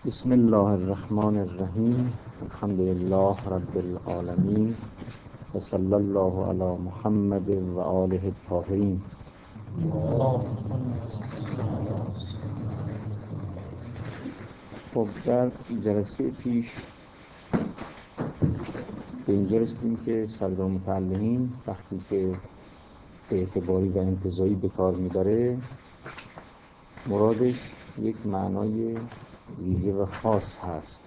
بسم الله الرحمن الرحیم. الحمد لله رب العالمین و صلی الله علی محمد و آله الطاهرین. خب در جلسه پیش به اینجا رسیدیم که صدرالمتعلمین وقتی که اعتباری و انتزاعی به کار میبره مرادش یک معنای ویژه و خاص هست.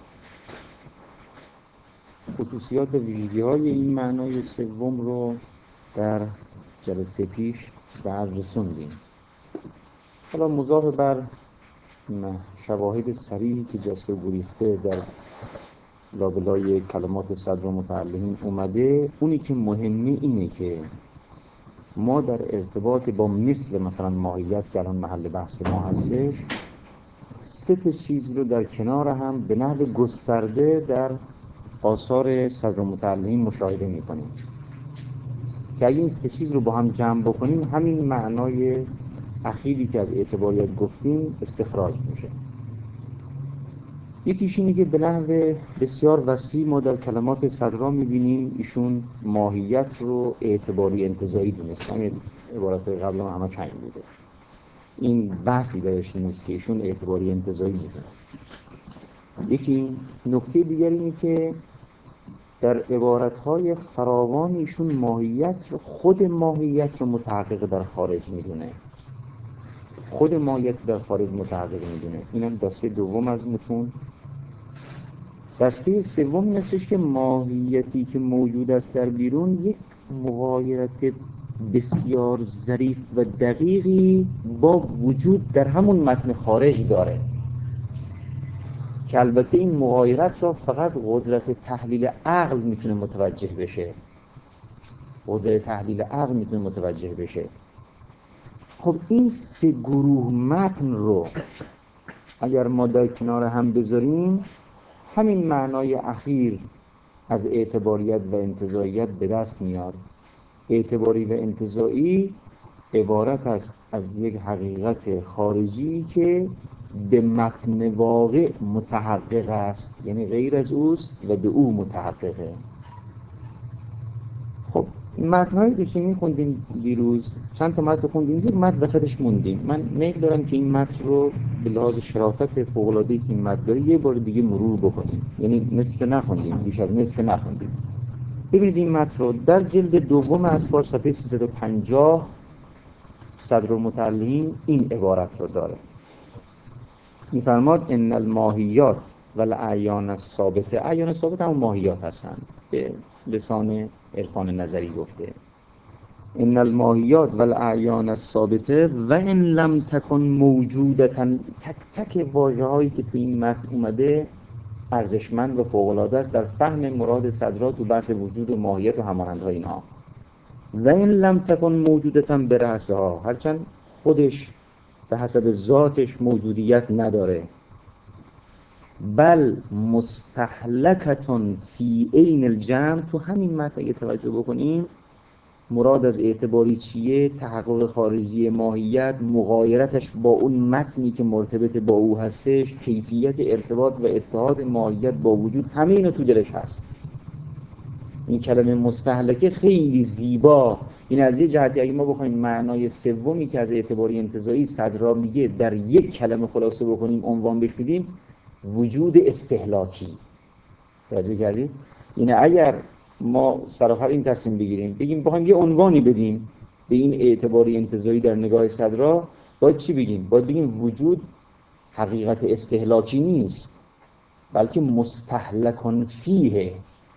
خصوصیات و ویژگی‌های این معنای سوم رو در جلسه پیش به عرض رسوندیم. حالا مضاف بر شواهد صریحی که جسته گریخته در لابلای کلمات صدرالمتعلمین اومده، اونی که مهمه اینه که ما در ارتباط با مثلا ماهیت که الان محل بحث ما هستش، سه تا چیز رو در کنار هم به نحو گسترده در آثار صدرالمتعلمین مشاهده می‌کنیم که اگه این سه چیز رو با هم جمع بکنیم همین معنای اخیری که از اعتباریات گفتیم استخراج میشه. یکیش اینه که به نحو بسیار وسیع ما در کلمات صدرا می‌بینیم ایشون ماهیت رو اعتباری انتزاعی دونستن. عبارت قبل هم همه چنین بوده، این بحثی درش نیست که ایشون اعتباری انتزاعی می‌دونن. یکی نکته دیگر اینه که در عبارت‌های فراوان ایشون خود ماهیت رو متحقق در خارج می‌دونه، خود ماهیت در خارج متحقق می‌دونه. اینم دسته دوم از متون. دسته سوم این هستش که ماهیتی که موجود است در بیرون یک مغایرت بسیار ظریف و دقیقی با وجود در همون متن خارج داره که البته این مغایرت را فقط قدرت تحلیل عقل میتونه متوجه بشه. خب این سه گروه متن رو اگر ما در کنار هم بذاریم همین معنای اخیر از اعتباریت و انتزاعیت به دست میاد. اعتباری و انتزاعی عبارت است از یک حقیقت خارجی که به متن واقع متحقق است، یعنی غیر از اوست و به او متحققه. خب متن‌هایی داشتیم می‌خوندیم دیروز، چند تا متن خوندیم، یک متن وسطش موندیم. من میل دارم که این متن رو به لحاظ شرافت فوق‌العاده‌ای که این متن داره یه بار دیگه مرور بکنیم، یعنی نصف نخوندیم، بیش از نصف نخوندیم. ببینید این متن رو در جلد دوم اسفار صفحه 350 صدرالمتعلمین این عبارت رو داره. می‌فرماد ان الماهیات و الاعیان الثابته. اعیان ثابت هم ماهیات هستن، به لسان عرفان نظری گفته. ان الماهیات و الاعیان الثابته و ان لم تکن موجودتا. تک تک واژه‌هایی که تو این متن اومده ارزشمند و فوق‌العاده است در فهم مراد صدرا تو بحث وجود و ماهیت و همانندهای اینها. و این لم تکن موجودتا برأسها، هرچند خودش به حسب ذاتش موجودیت نداره، بل مستهلکتون فی عین الجمع. تو همین متن اگه توجه بکنیم مراد از اعتباری چیه؟ تحقق خارجی ماهیت، مغایرتش با اون متنی که مرتبط با او هستش، کیفیت ارتباط و اتحاد ماهیت با وجود، همه اینو تو دلش هست. این کلمه مستهلکه خیلی زیبا. این از یه جهتی اگه ما بخوایم معنای سومی که از اعتباری انتزاعی صدرا میگه در یک کلمه خلاصه بکنیم، عنوان بهش بدیم وجود استهلاکی. توجه کردید؟ یعنی اگر ما سراحت این تصمیم بگیریم بگیم بخوایم یه عنوانی بدیم به این اعتباری انتزاعی در نگاه صدرا، باید چی بگیم؟ باید بگیم وجود حقیقت استهلاکی نیست، بلکه مستهلکن فیه.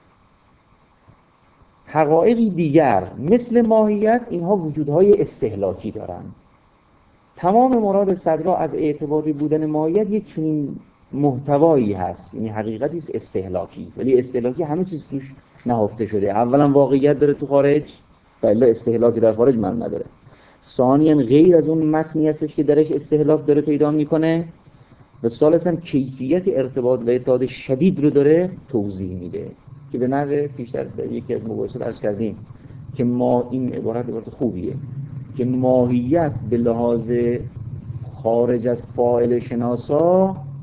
حقایقی دیگر مثل ماهیت اینها وجودهای استهلاکی دارن. تمام مراد صدرا از اعتباری بودن ماهیت یک چنین محتوایی هست، یعنی حقیقتی است استهلاکی، ولی استهلاکی همه چیز توش نهفته شده. اولا واقعیت داره تو خارج، ولی استهلاکی در خارج من نداره. ثانیاً غیر از اون متنی هستش که درش استهلاک داره پیدا میکنه، و ثالثاً کیفیت ارتباط و اتحاد شدید رو داره توضیح میده که به نحو پیشتر در یکی از مباحثات عرض کردیم که ما این عبارت خوبیه که ماهیت به لحاظ خارج از فاعل شناسا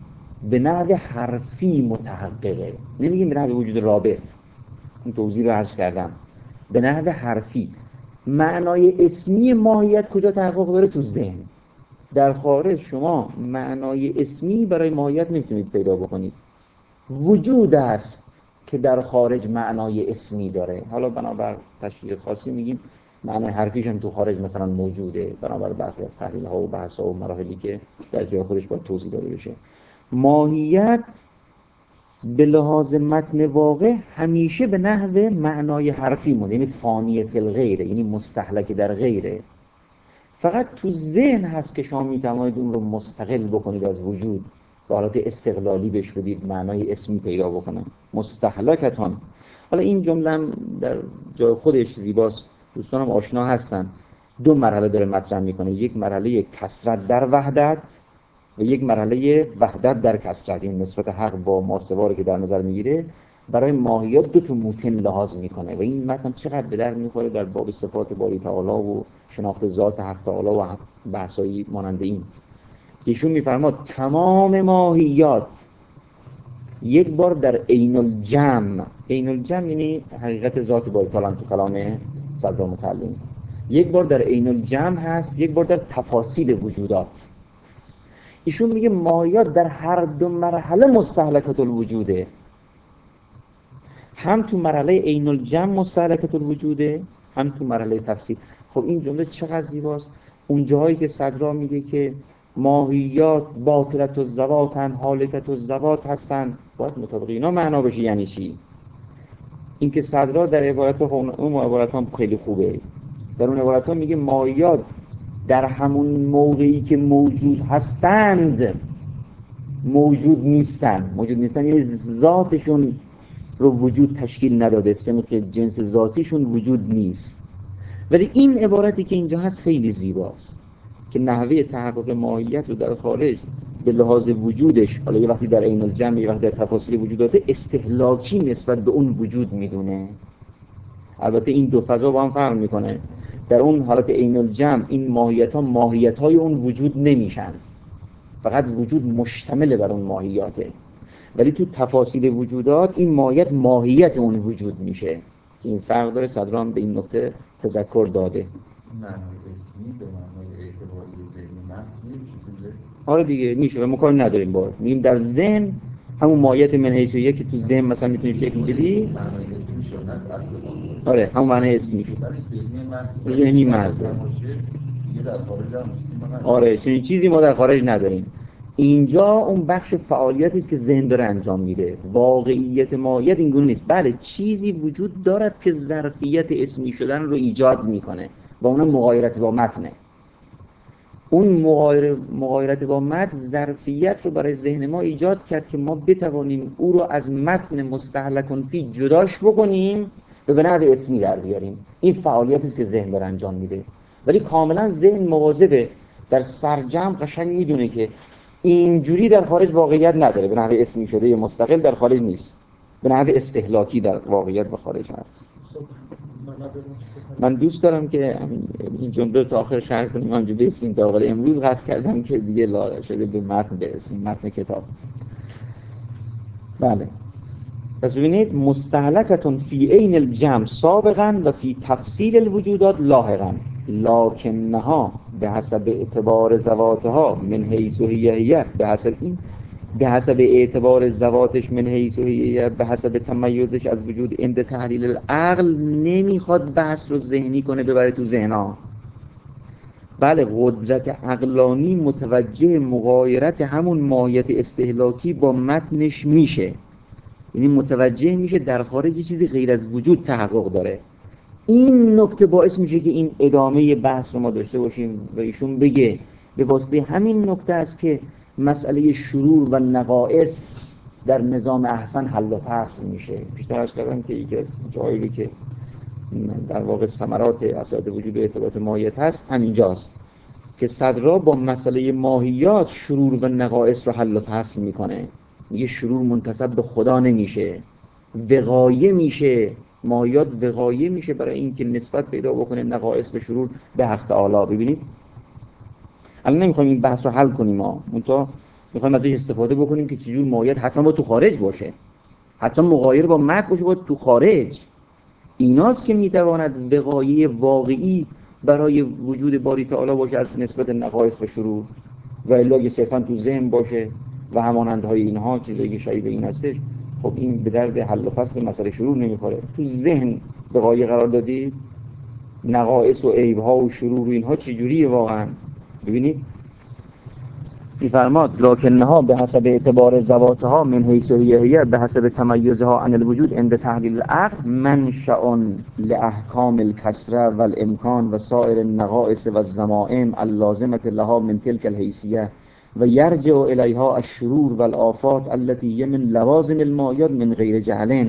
به نحو حرفی متحققه، نمیگیم به نحو وجود رابط. این توضیح رو عرض کردم. به نحو حرفی معنای اسمی ماهیت کجا تحقق داره؟ تو ذهن. در خارج شما معنای اسمی برای ماهیت نمیتونید پیدا بکنید. وجود است که در خارج معنای اسمی داره. حالا بنابر تشریح خاصی میگیم معنای حرفیش هم تو خارج مثلا موجوده، بنابر برخی از تحلیل ها و بحث ها و مراحلی که در جای خودش باید توضیح داده بشه. ماهیت به لحاظ متن واقع همیشه به نحو معنای حرفی مونده، یعنی فانی فی الغیره، یعنی مستهلک در غیره. فقط تو ذهن هست که شما میتوانید اون رو مستقل بکنید از وجود، به حالت استقلالی بهش بدید معنای اسمی پیدا بکنن. مستهلکتان. حالا این جمله هم در جای خودش زیباست، دوستانم آشنا هستن. دو مرحله داره مطرح میکنه، یک مرحله کثرت در وحدت و یک مرحله وحدت در کثرت. این نسبت حق با ماسواری که در نظر میگیره برای ماهیات دو تا ممکن لحاظ میکنه و این متن چقدر به درد میخوره در باب صفات باری تعالی و شناخت ذات حق تعالی و بحثایی مانند این. ایشون میفرماد تمام ماهیات یک بار در عین الجمع، عین الجمع یعنی حقیقت ذات باری تعالی تو کلام صدر متعلم، یک بار در عین الجمع هست، یک بار در تفاصیل وجودات. ایشون میگه ماهیات در هر دو مرحله مستهلکات الوجوده، هم تو مرحله عین الجمع مستهلکات الوجوده، هم تو مرحله تفصیل. خب این جمله چقدر زیباست. اون جاهایی که صدرا میگه که ماهیات باطلت الذواتن هالکت الذوات هستن، باید مطابق اینا معنا بشه. یعنی چی؟ این که صدرا در عبارت اون عبارت هم خیلی خوبه، در اون عبارت هم میگه ماهیات در همون موقعی که موجود هستند موجود نیستن. موجود نیستن یعنی ذاتشون رو وجود تشکیل نداده، که جنس ذاتیشون وجود نیست. ولی این عبارتی که اینجا هست خیلی زیباست که نحوه تحقق ماهیت رو در خارج به لحاظ وجودش، حالا یه وقتی در عین الجمع یه وقتی در تفاصیل وجودات، استهلاکی نسبت به اون وجود میدونه. البته این دو فضا با هم فرق میکنه. در اون حالت عین الجمع این ماهیت های اون وجود نمیشن، فقط وجود مشتمل بر اون ماهیاته. ولی تو تفاصیل وجودات این ماهیت اون وجود میشه. این فرق داره. صدر هم به این نکته تذکر داده. معنای اسمی به معنای اعتباری ذهنی نمیشه. آره دیگه میشه و ما کار نداریم با میگیم در ذهن همون ماهیت منحیثیه که تو ذهن مثلا میتونی شکل بدی. معنای اسمی شد نه اصل. آره همون معنای اسمی شد. ذهنی مرزه. آره چنین چیزی ما در خارج نداریم. اینجا اون بخش فعالیتی است که ذهن داره انجام میده. واقعیت ماهیت این گونه نیست. بله چیزی وجود دارد که ظرفیت اسمی شدن رو ایجاد میکنه و اون مغایرت با متنه. اون مغایرت با متن ظرفیت رو برای ذهن ما ایجاد کرد که ما بتوانیم او رو از متن مستهلکن فی جداش بکنیم و به نحو اسمی در بیاریم. این فعالیتی است که ذهن داره انجام میده. ولی کاملا ذهن مواظبه، در سرجم قشنگ میدونه که اینجوری در خارج واقعیت نداره، به نحو اسمی شده یا مستقل در خارج نیست، به نحو استهلاکی در واقعیت و خارج هست. من دوست دارم که این جمله رو تا آخر شرح کنیم، همونجا برسیم تا ولی امروز قصد کردم که دیگه لا شده به متن برسیم، متن کتاب. بله پس ببینید مستهلکتون فی عین الجمع سابقا و فی تفصیل الوجودات لاحقا، لکنها به حسب اعتبار ذواتها من حیث هیه، به حسب اعتبار ذواتش من حیث هیه، به حسب تمیزش از وجود عند تحلیل العقل نمیخواد بحث رو ذهنی کنه ببره تو ذهنها. بله قدرت عقلانی متوجه مغایرت همون ماهیت استهلاکی با متنش میشه، یعنی متوجه میشه در خارج چیزی غیر از وجود تحقق داره. این نکته باعث میشه که این ادامه بحث رو ما داشته باشیم و ایشون بگه به واسطه همین نکته است که مسئله شرور و نقائص در نظام احسن حل و فصل میشه. بیشتر از کردم که یکی از جایی که در واقع ثمرات اساس وجود و ارتباط ماهیت هست همینجاست که صدرا با مسئله ماهیات شرور و نقائص رو حل و فصل میکنه. میگه شرور منتسب به خدا نمیشه، وقایه میشه. ماهیات وقایه میشه برای اینکه نسبت پیدا بکنه نقائص به شرور به حق تعالی. ببینید الان نمیخوایم این بحث رو حل کنیم منتها میخوایم ازش استفاده بکنیم که چجور ماهیت حتما با تو خارج باشه، حتما مغایر با متن باشه، با تو خارج. ایناست که میتواند وقایع واقعی برای وجود باری تعالی باشه از نسبت نقایص و شرور، و الا اگه صرفا تو ذهن باشه و همانندهای اینها چیزایی که شبیه این هستش، خب این به درد حل و فصل مسئله شرور نمیخوره. تو ذهن وقایع قرار دادید، نقایص و عیب‌ها و شرور و اینها چجوریه واقعا؟ ببینید می‌فرماد لکنها به حسب اعتبار ذواتها من حیث هي به حسب تمیزها عن الوجود عند تحلیل العقل منشأ لاحکام الکسره والامکان و سایر النقائص و الضمائم اللازمه لها من تلك الحیثیه و یرجع الیها الشرور والآفات التي هي من لوازم المایات من غیر جهل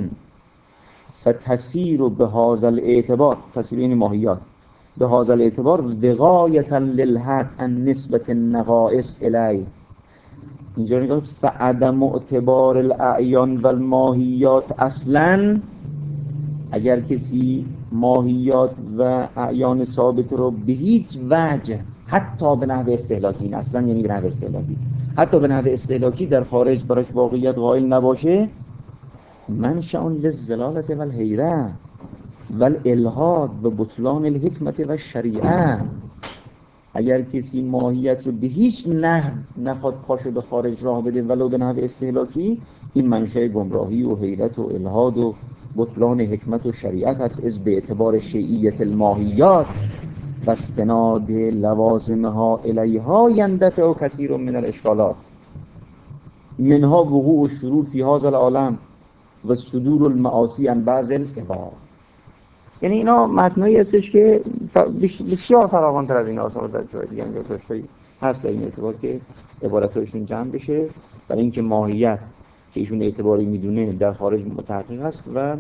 فتسیر بهذا الاعتبار، تسیر این ماهیات، بهذا الاعتبار وقایة للحق عن نسبت النقائص الی. اینجا نگاه فعدم اعتبار الاعیان و الماهیات اصلا، اگر کسی ماهیات و اعیان ثابت رو به هیچ وجه حتی به نحو استهلاکی، اصلا یعنی به نحو استهلاکی، حتی به نحو استهلاکی در خارج براش واقعیت قائل نباشه، منشأ للضلالة والحیرة والالحاد و بطلان الحکمت و شریعه. اگر کسی ماهیت رو به هیچ نحو نخواد پاشو به خارج راه بده ولو به نحو استهلاکی، این منشأ گمراهی و حیرت و الحاد و بطلان حکمت و شریعت است، از به اعتبار شیعیت الماهیات و استناد لوازمها الیها یندفع کثیر من الاشکالات منها وقوع الشرور فی هذا العالم و صدور المعاصی عن بعض العباد. یعنی اینا متنایی هستش که بسیار فراوان‌تر از این آثار در جای دیگه هم هست در این اعتبار که عبارتاشون جمع بشه، برای اینکه ماهیت که ایشون اعتباری میدونه در خارج متحقق است و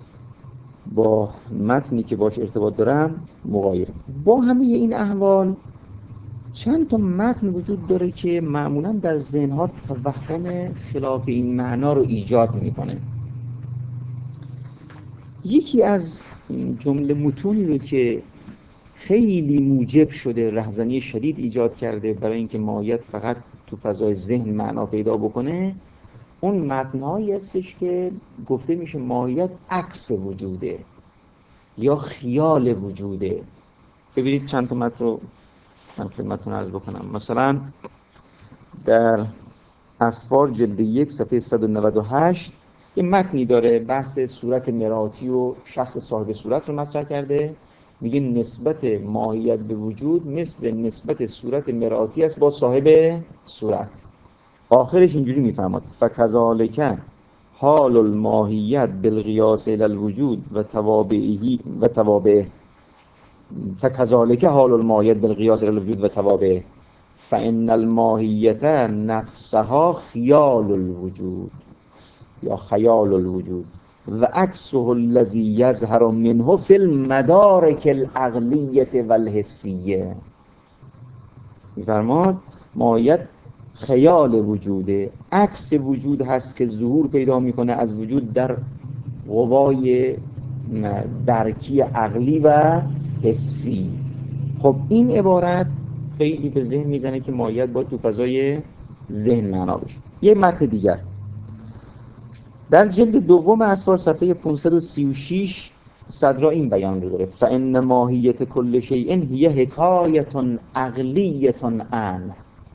با متنی که باش ارتباط دارم مغایر. با همه این احوال چند تا متن وجود داره که معمولاً در ذهن‌ها توهم خلاف این معنا رو ایجاد میکنه. یکی از جمله متونی رو که خیلی موجب شده رهزنی شدید ایجاد کرده برای اینکه ماهیت فقط تو فضای ذهن معنا پیدا بکنه، اون متن‌هایی هستش که گفته میشه ماهیت عکس وجوده یا خیال وجوده. ببینید چند تا متن رو من خدمتتون عرض بکنم. مثلا در اسفار جلد 1 صفحه 198 یه متنی داره بحث صورت مراتی و شخص صاحب صورت رو مطرح کرده. میگه نسبت ماهیت به وجود مثل نسبت صورت مراتی است با صاحب صورت. آخرش اینجوری میفهمد فکذالک حال الماهیت بالقیاس الی الوجود و توابعه فکذالک حال الماهیت بالقیاس الی الوجود و توابعه فان الماهیت نفسها خیال الوجود یا خیال الوجود و عکسه الذی یظهر منه فی المدارک العقلیه و الحسیه. می‌فرماد ماهیت خیال وجوده، عکس وجود هست که ظهور پیدا میکنه از وجود در قوای درکی عقلی و حسی. خب این عبارت خیلی به ذهن میزنه که ماهیت باید تو فضای ذهن معنا بشه. یه متن دیگر در جلد دوم اسفار صفحه 536 صدرا این بیان رو داره فان ماهیت کل شیء هی حکایه عقلیه عنه.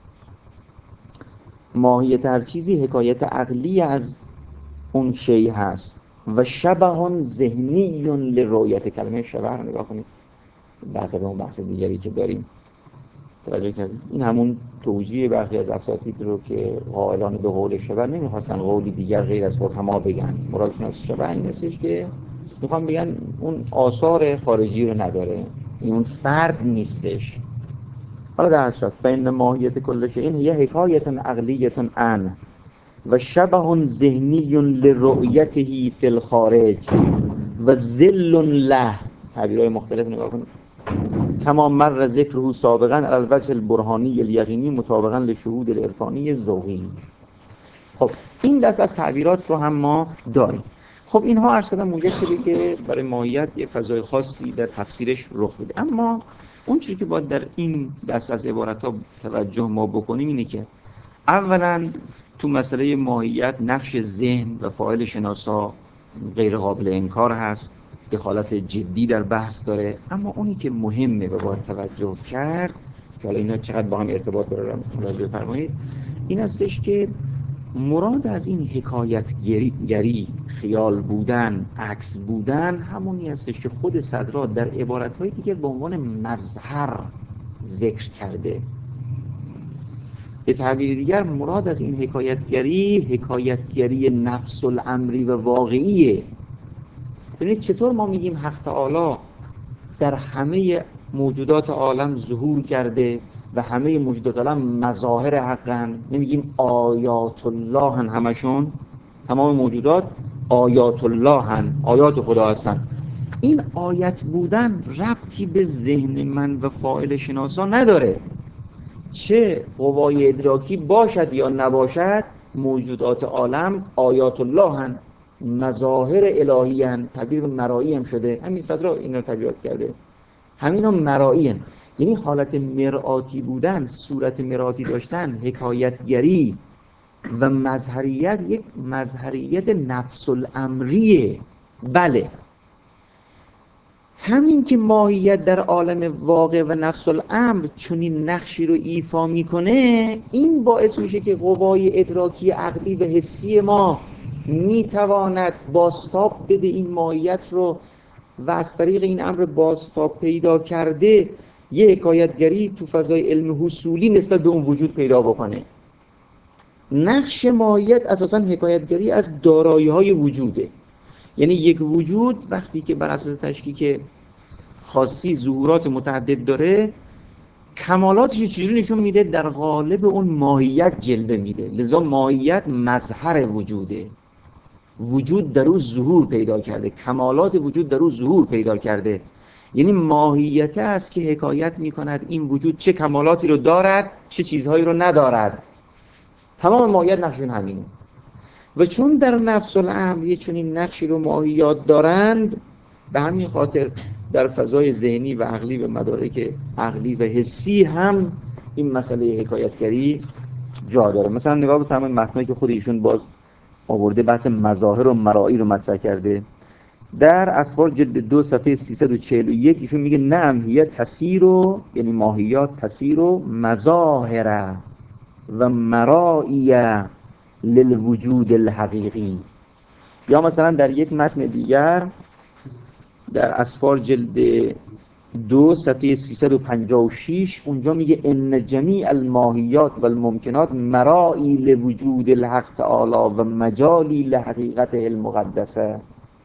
ماهیت هر چیزی حکایت عقلی از اون شیء هست و شبه ذهنی لرؤیت. کلمه شبه رو نگاه کنید، بحث اون بحث دیگری که داریم توجه کردید، این همون توجیه برخی از اساتید رو که قائلان به قول شبه نمیخواستن قولی دیگر غیر از حکما بگن. مرادشون از شبه این هستش که میخوام بگن اون آثار خارجی رو نداره، این اون فرد نیستش. حالا در اصل فإن ماهیت کل شیء هی حکایة عقلیة عنه و شبه ذهنی لرؤیته فی الخارج و ذل له. تعبیرهای مختلف نگاه کنید. کما مر ذکره سابقا علی الوجه البرهانی الیقینی مطابقا لشهود العرفانی الذوقی. خب این دست از تعبیرات رو هم ما داریم. خب اینها عرض کردم موجب شده که برای ماهیت یه فضای خاصی در تفسیرش رخ بده. اما اون چیزی که باید در این دست از عبارت‌ها توجه ما بکنیم اینه که اولا تو مسئله ماهیت نقش ذهن و فاعل شناسا غیر قابل انکار هست، دخالت جدی در بحث داره، اما اونی که مهمه و باید توجه کرد که حالا اینا چقدر با هم ارتباط داره ملاحظه بفرمایید، این هستش که مراد از این حکایتگری، خیال بودن، عکس بودن، همونی هستش که خود صدرات در عبارتهای دیگه به عنوان مظهر ذکر کرده. به تعبیر دیگر مراد از این حکایتگری نفس الامری و واقعیه. ببینید چطور ما میگیم حق تعالی در همه موجودات عالم ظهور کرده و همه موجودات عالم مظاهر حقن، نمیگیم آیات الله هن، همشون تمام موجودات آیات الله هن، آیات خدا هستن. این آیت بودن ربطی به ذهن من و فاعل شناسا نداره، چه قوای ادراکی باشد یا نباشد، موجودات عالم آیات الله هن، مظاهر الهی هن. تعبیر مرایی هم شده، همین صدرا این رو تعبیرات کرده، همین هم مرایی هن. یعنی حالت مرآتی بودن، صورت مرآتی داشتن، حکایتگری و مظهریت یک مظهریت نفس الامریه. بله، همین که ماهیت در عالم واقع و نفس الامر چنین نقشی رو ایفا میکنه، این باعث میشه که قوای ادراکی عقلی و حسی ما میتواند بازتاب بده این ماهیت رو و از طریق این امر بازتاب پیدا کرده یه حکایتگری تو فضای علم حصولی نسبت به اون وجود پیدا بکنه. نقش ماهیت اساساً حکایتگری از دارایی‌های وجوده. یعنی یک وجود وقتی که بر اساس تشکیک خاصی ظهورات متعدد داره، کمالاتش چجوری نشون میده؟ در قالب اون ماهیت جلوه میده. لذا ماهیت مظهر وجوده، وجود در او ظهور پیدا کرده، کمالات وجود در او ظهور پیدا کرده. یعنی ماهیت است که حکایت میکند این وجود چه کمالاتی رو دارد، چه چیزهایی رو ندارد. تمام ماهیت نقشون همینه. و چون در نفس الامر یه چنین نقشی رو ماهیات دارند، به همین خاطر در فضای ذهنی و عقلی و مدارک عقلی و حسی هم این مسئله حکایتگری جا داره. مثلا نگاه بفرمایید متنی که خود ایشون باز آورده، بحث مظاهر و مرایی رو مطرح کرده در اسفار جلد 2 صفحه 341. ایشون میگه نعم هی تسیرو، یعنی ماهیات تسیرو مظاهر و مرایی للوجود الحقیقی. یا مثلا در یک متن دیگر در اسفار جلد 2 صفحه 356 اونجا میگه ان جمیع الماهیات و الممکنات مرایی لوجود الحق تعالی و مجالی لحقیقته المقدسه.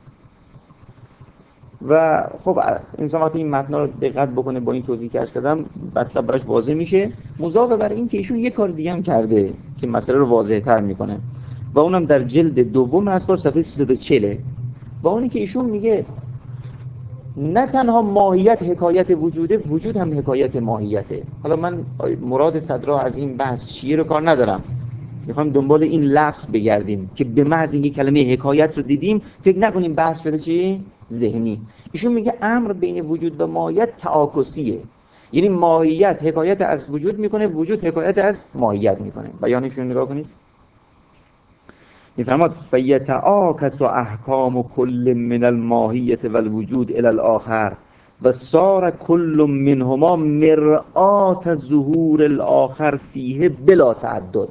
و خب انسان وقتی این متن رو دقت بکنه با این توضیحی که عرض کردم مطلب براش واضح میشه. مضافه بر این که ایشون یک کار دیگه هم کرده که مسئله رو واضح تر میکنه و اونم در جلد دوم اسفار صفحه 340 و اونی که ایشون میگه نه تنها ماهیت حکایت وجوده، وجود هم حکایت ماهیته. حالا من مراد صدرا از این بحث چیه رو کار ندارم، میخوام دنبال این لفظ بگردیم که به محض اینکه کلمه حکایت رو دیدیم فکر نکنیم بحث شده چی؟ ذهنی. ایشون میگه امر بین وجود و ماهیت تعاکسیه، یعنی ماهیت حکایت از وجود میکنه، وجود حکایت از ماهیت میکنه. بیانشون نگاه کنید، میفرماد فیتعاکس احکام کل من الماهیت و الوجود الی الاخر و صار کل منهما مرآت ظهور الاخر فیه بلا تعدد.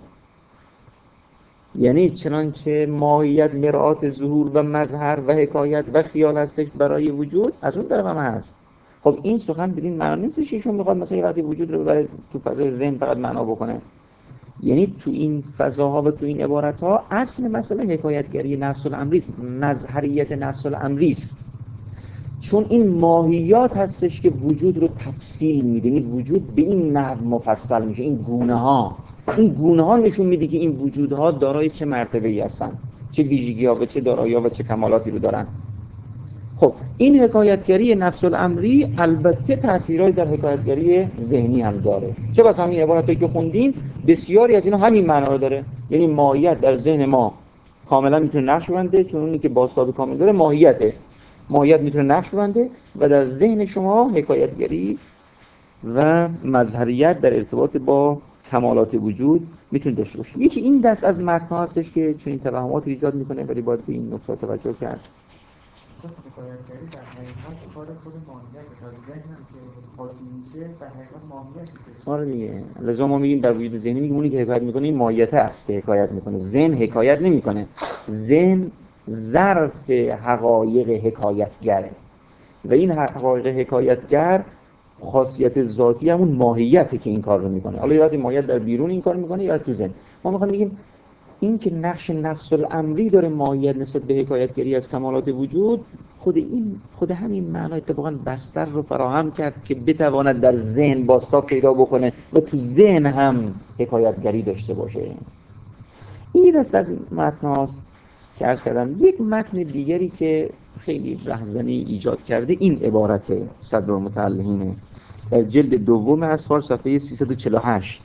یعنی چنانچه ماهیت مرآت ظهور و مظهر و حکایت و خیال هستش برای وجود، از اون طرف هم هست. خب این سخن بدین معنا نیستش ایشون میخواد مثلا وقتی وجود رو ببره تو فضای ذهن فقط معنا بکنه. یعنی تو این فضاها و تو این عبارتها اصل مسئله حکایتگری نفس الامری است، مظهریت نفس الامری است. چون این ماهیات هستش که وجود رو تفصیل میده، این وجود به این نحو مفصل میشه. این گونه ها نشون میده که این وجودها دارای چه مرتبه‌ای هستن، چه ویژگی‌ها و چه دارایی‌ها و چه کمالاتی رو دارن. خب این حکایتگری نفس الامری البته تأثیرایی در حکایتگری ذهنی هم داره. چه بس همین عبارتی که خوندیم بسیاری از اینا همین معنا رو داره. یعنی ماهیت در ذهن ما کاملا میتونه نقش بنده، چون اونی که بازتاب کامل داره ماهیته. ماهیت میتونه نقش بنده و در ذهن شما حکایتگری و مظهریت در ارتباط با کمالات وجود میتونه داشته باشه. یکی این دست از متن‌ها هستش که چنین توهمات ایجاد میکنه، ولی باید به این نکته توجه کرد. حکایتگری در حقیقت کار خود ماهیت تا ذهنم که خاطی میشه در حقیقت ماهیت میشه. آره دیگه، لذا ما میگیم در وجود ذهنی میگیم اونی که حکایت میکنه این ماهیت است که حکایت میکنه. ذهن حکایت نمیکنه. ذهن ظرف حقایق حکایتگره و این حقایق حکایتگر خاصیت ذاتی همون ماهیته که این کار رو میکنه. حالا یا ماهیت در بیرون این کار میکنه یا تو ذهن. ما میخوایم بگیم این که نقش نفس الامری داره ماهیت نسبت به حکایتگری از کمالات وجود، خود همین معنا اتفاقا بستر رو فراهم کرد که بتواند در ذهن بازتاب پیدا بکنه و تو ذهن هم حکایتگری داشته باشه. این دست از متناست که عرض کردم. یک متن دیگری که خیلی رهزنی ایجاد کرده این عبارت صدرالمتعلقینه در جلد دوم اسفار صفحه 348.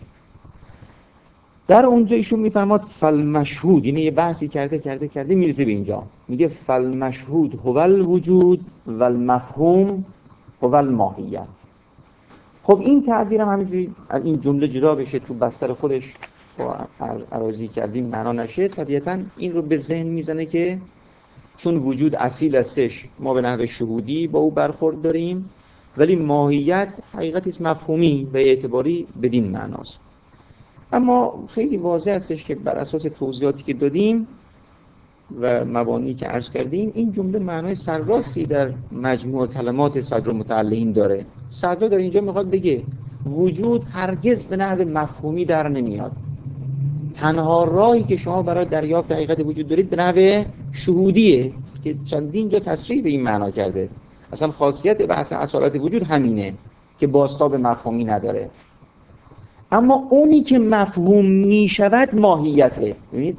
در اونجا ایشون میفرماد فالمشهود، یعنی یه بحثی کرده میرسه به اینجا، میگه فالمشهود هو الوجود و المفهوم هو الماهیت. خب این تعبیرم همینجوری از این جمله جدا بشه تو بستر خودش با عراضی کردیم معنا نشه، طبیعتا این رو به ذهن میزنه که چون وجود اصیل هستش ما به نحو شهودی با او برخورد داریم، ولی ماهیت حقیقتی است مفهومی و اعتباری بدین معناست. اما خیلی واضح هستش که بر اساس توضیحاتی که دادیم و مبانی که عرض کردیم این جمله معنای سرراستی در مجموع کلمات صدرالمتعلقین داره. صدر در اینجا میخواد بگه وجود هرگز به نحو مفهومی در نمیاد. تنها راهی که شما برای دریافت حقیقت وجود دارید به نحو شهودیه که چندین جا تصریح به این معنا کرده. اصلا خاصیت بحث اصالت وجود همینه که بازتاب مفهومی نداره. اما اونی که مفهوم می شود ماهیته. ببینید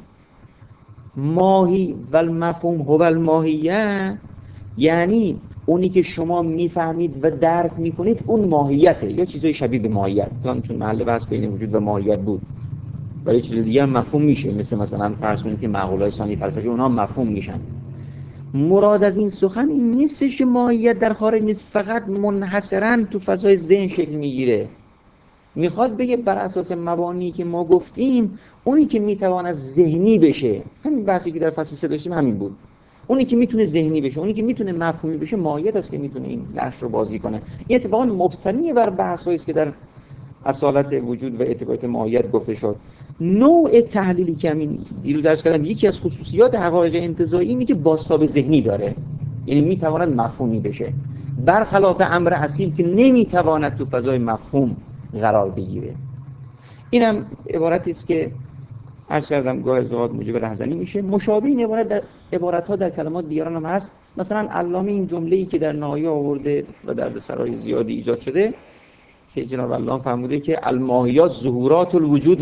ماهی و المفهوم هو الماهیه، یعنی اونی که شما میفهمید و درک میکنید اون ماهیته یا چیزای شبیه به ماهیت، چون محل بحث بین وجود و ماهیت بود. ولی چیز دیگه هم مفهوم میشه، مثلا فرض کنید که معقولای ثانی فلسفی اونها مفهوم میشن. مراد از این سخن این نیستش که ماهیت در خارج نیست، فقط منحصراً تو فضای ذهن شکل میگیره. میخواد بگه بر اساس مبانی که ما گفتیم اونی که میتواند ذهنی بشه، همین بحثی که در فصل 3 داشتیم همین بود، اونی که میتونه ذهنی بشه، اونی که میتونه مفهومی بشه ماهیت است که میتونه این نقش رو بازی کنه. این اتفاقا مبتنی بر بحثایی است که در اصالت وجود و ارتباط ماهیت گفته شد. نوع تحلیلی که همین دیروز درس کردم یکی از خصوصیات حقایق انتزاعی اینه که بازتاب ذهنی داره، یعنی میتواند مفهومی بشه، برخلاف امر اصیل که نمیتواند تو فضای مفهوم قرار بگیره. اینم عبارتی است که عرض کردم گاهی اوقات موجب رهزنی میشه. مشابه این عبارت در عبارت‌ها در کلمات دیگران هم هست. مثلا علامه این جمله‌ای که در نهایه آورده و در سرای زیادی ایجاد شده که جناب علامه فرموده که الماهیات ظهورات الوجود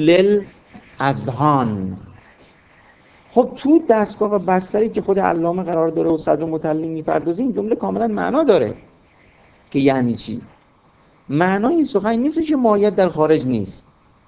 للاذهان. خب تو دستگاه و بستری که خود علامه قرار داره و صدرالمتعلقین می‌پردازه این جمله کاملا معنا داره که یعنی چی؟ معنای این سخن نیست که ماهیت در خارج نیست.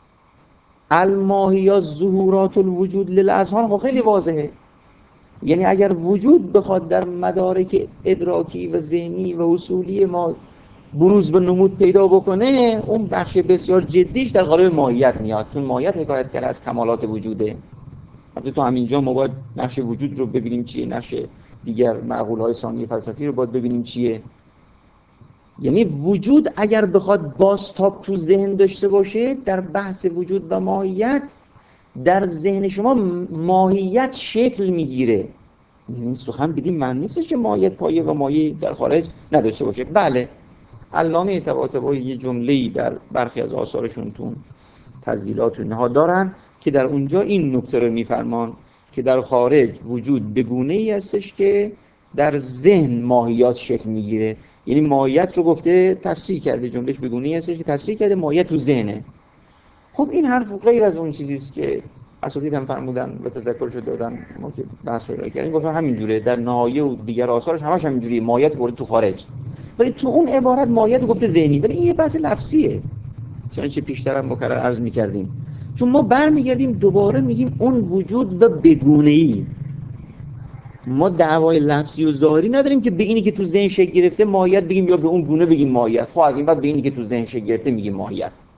الماهیات ظهورات الوجود للاذهان خب خیلی واضحه. یعنی اگر وجود بخواد در مدارک ادراکی و ذهنی و اصولی ما بروز به نمود پیدا بکنه، اون بخش بسیار جدیش در قالب ماهیت میاد، چون ماهیت حکایت کرده از کمالات وجوده. البته تو همینجا ما باید نقش وجود رو ببینیم چیه، نقش دیگر معقولهای ثانی فلسفی رو باید ببینیم چیه. یعنی وجود اگر بخواد بازتاب تو ذهن داشته باشه در بحث وجود و ماهیت، در ذهن شما ماهیت شکل میگیره. این سخن بدین معنی نیستش که ماهیت پایه و مایه در خارج نداشته باشه. بله علامه طباطبایی یه جمله‌ای در برخی از آثارشون تو تسجیلات اینها دارن که در اونجا این نکته رو میفرمان که در خارج وجود به گونه‌ای هستش که در ذهن ماهیت شکل میگیره. یعنی ماهیت رو گفته تصریح کرده، جملهش به گونه‌ای هستش که تصریح کرده ماهیت تو ذهنه. خب این حرف غیر از اون چیزی است که اساتید هم فرمودن و تذکرش دادن، ما که بحث رو کردیم گفتن همین جوره، در نهایه و دیگر آثارش همش همین جوریه، ماهیت برده تو خارج، ولی تو اون عبارت ماهیت رو گفته ذهنی. ولی این یه بحث لفظیه، چنانچه پیشتر هم مکرر عرض می‌کردیم. چون ما برمیگردیم دوباره میگیم اون وجود و بگونه‌ای، ما دعوای لفظی و ظاهری نداریم که به اینی که تو ذهن شکل گرفته ماهیت بگیم یا به اون گونه بگیم ماهیت. خب از این بعد به اینی که تو ذهن شکل گرفته میگیم ماهیت.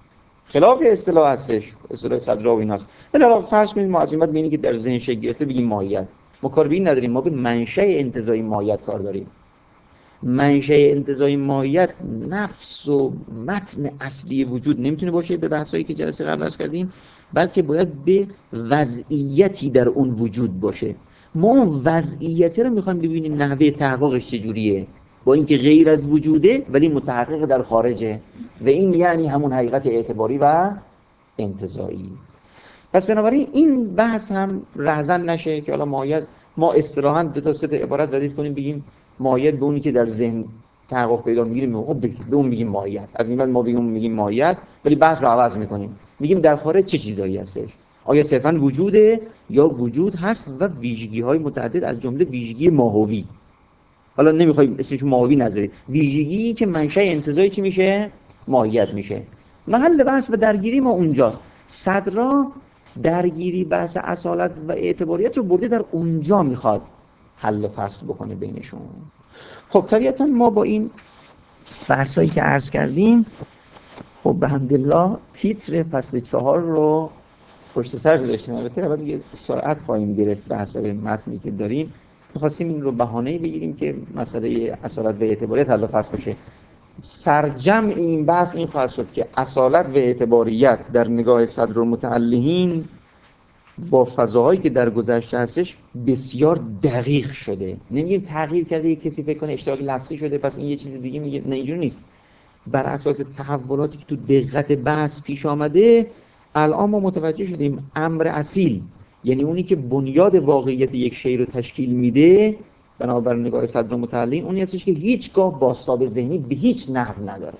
خلاف اصطلاح هستش، اصطلاح صدرا و ایناست. ولی حالا فرض کنید ما از این بعد ببینیم که در ذهن شکل گرفته بگیم ماهیت. ما کار به این نداریم، ما به منشأ انتزاعی ماهیت کار داریم. منشأ انتزاعی ماهیت نفس و متن اصلی وجود نمیتونه باشه به بحثایی که جلسه قبل عرض کردیم، بلکه باید به وضعیتی در اون وجود باشه. ما اون وضعیت رو میخوایم ببینیم نحوه تحققش چجوریه، با اینکه غیر از وجوده ولی متحقق در خارجه، و این یعنی همون حقیقت اعتباری و انتزاعی. پس بنابراین این بحث هم رهزن نشه که حالا ماهیت ما اصطلاحاً دو تا سه تا عبارت ردیف کنیم بگیم ماهیت به اونی که در ذهن تحقق پیدا میگیره به اون میگیم ماهیت. از این بعد ما میگیم ماهیت، ولی بحث رو عوض میکنیم، میگیم در خارج چه چیزایی هستش، آیا صرفاً وجوده یا وجود هست و ویژگی‌های متعدد از جمله ویژگی ماهوی. حالا نمیخوایم اسمش ماهوی نذارید، ویژگی که منشأ انتزاعی چی میشه؟ ماهیت میشه. محل بحث و درگیری ما اونجاست. صدرا درگیری بحث اصالت و اعتباریت رو برده در اونجا میخواد حل و فصل بکنه بینشون. خب طبیعتا ما با این بحثایی که عرض کردیم خب به حمدالله تیتر فصل 4 رو پشت سر گذاشتیم. البته بعد دیگه سرعت خواهیم گرفت بحث به متنی که داریم. می‌خواستیم این رو بهانه‌ای بگیریم که مسئله اصالت و اعتباریت حل و فصل بشه. سرجمع این بحث این خواهد شد که اصالت و اعتباریت در نگاه صدرالمتعلقین با فضاهایی که در گذشته هستش بسیار دقیق شده. نمیگیم تغییر کرده، یک کسی فکر کنه اشتراک لفظی شده پس این یه چیز دیگه میگه، نه اینجوری نیست. بر اساس تحولاتی که تو دقت بحث پیش آمده الان ما متوجه شدیم امر اصیل، یعنی اونی که بنیاد واقعیت یک شی رو تشکیل میده بنابر نگاه صدرالمتعلقین اونی هستش که هیچگاه بازتاب ذهنی به هیچ نحو نداره.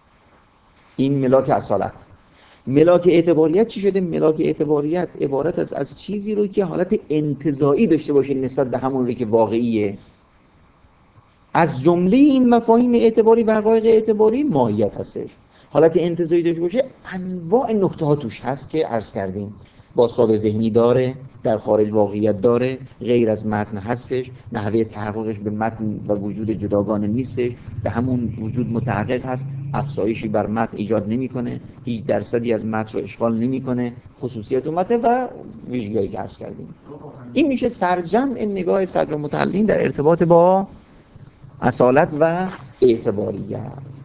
این ملاک اصالت. ملاک اعتباریت چی شده؟ ملاک اعتباریت عبارت از چیزی رو که حالت انتزاعی داشته باشه نسبت به همون رو که واقعیه. از جمله این مفاهیم اعتباری و حقایق اعتباری ماهیت هستش. حالت انتزاعی داشته باشه انواع نکته ها توش هست که عرض کردیم. بازتاب ذهنی داره، در خارج واقعیت داره، غیر از متن هستش، نحوه تحققش به متن و وجود جداگانه نیستش، به همون وجود متحقق هست، افزایشی بر متن ایجاد نمیکنه، هیچ درصدی از متن رو اشغال نمیکنه، خصوصیت متن و ویژگی‌هایی که عرض کردیم. این میشه سرجمع نگاه صدرالمتعلقین در ارتباط با اصالت و اعتباریت.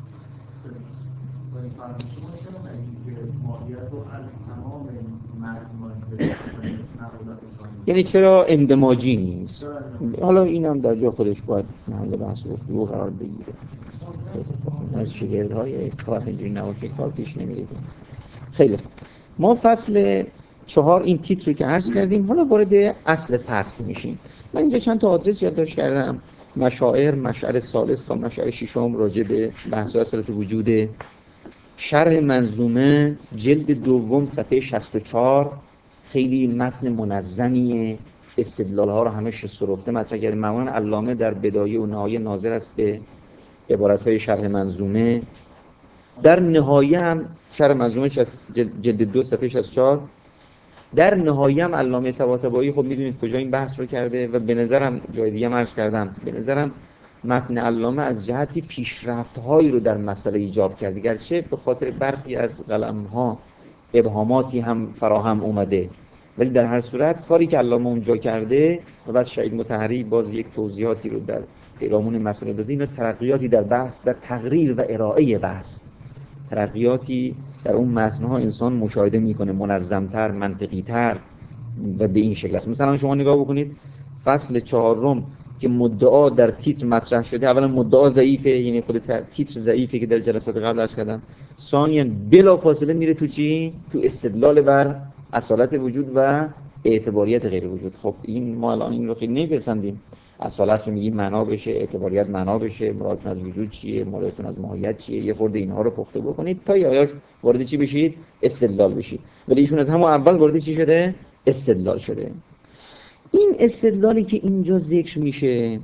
یعنی چرا اندماجی نیست؟ حالا اینم در جا خودش باید محل بحث و قرار بگیره. از شگردهای کار اینجوری نباشه که کار پیش نمیره. خیلی ما فصل 4 این تیتر رو که عرض کردیم، حالا وارد اصل فصل میشیم. من اینجا چند تا آدرس یادداشت کردم. مشاعر، مشعر ثالث تا مشعر ششم راجع به بحث اصالت وجود. شرح منظومه جلد دوم صفحه 64 خیلی متن منظمیه، استدلال ها رو همه شسترفته مطرح کرده. معمولا علامه در بدایه و نهایه ناظر است به عبارت های شرح منظومه. در نهایه هم شرح منظومه جلد 2 صفحه 64 در نهایه هم علامه طباطبایی خب میدونید کجا این بحث رو کرده و به نظرم جای دیگه هم عرض کردم، به نظرم متن علامه از جهتی پیشرفت‌هایی رو در مسئله ایجاب کرده، گرچه به خاطر برخی از قلم‌ها ابهاماتی هم فراهم اومده، ولی در هر صورت کاری که علامه اونجا کرده و بعد شهید مطهری باز یک توضیحاتی رو در پیرامون مسئله داده، اینا ترقیاتی در بحث، در تقریر و ارائه بحث، ترقیاتی در اون متن‌ها انسان مشاهده میکنه، منظم‌تر، منطقی‌تر و به این شکل است. مثلا شما نگاه بکنید فصل 4 که مدعا در تیتر مطرح شده، اولا مدعا ضعیفه، یعنی خود تیتر ضعیفه که در جلسات قبل عرض کردم. ثانیاً بلافاصله میره تو چی؟ تو استدلال بر اصالت وجود و اعتباریت غیر وجود. خب این ما الان این رو خیلی نمی‌پسندیم. اصالت رو میگیم معنا بشه، اعتباریت معنا بشه، مرادتون از وجود چیه، مرادتون از ماهیت چیه، یه خورده اینها رو پخته بکنید تا یایاش وارد چی بشید؟ استدلال بشید. ولی ایشون از همون اول وارد چی شده؟ استدلال شده. این استدلالی که اینجا ذکر میشه،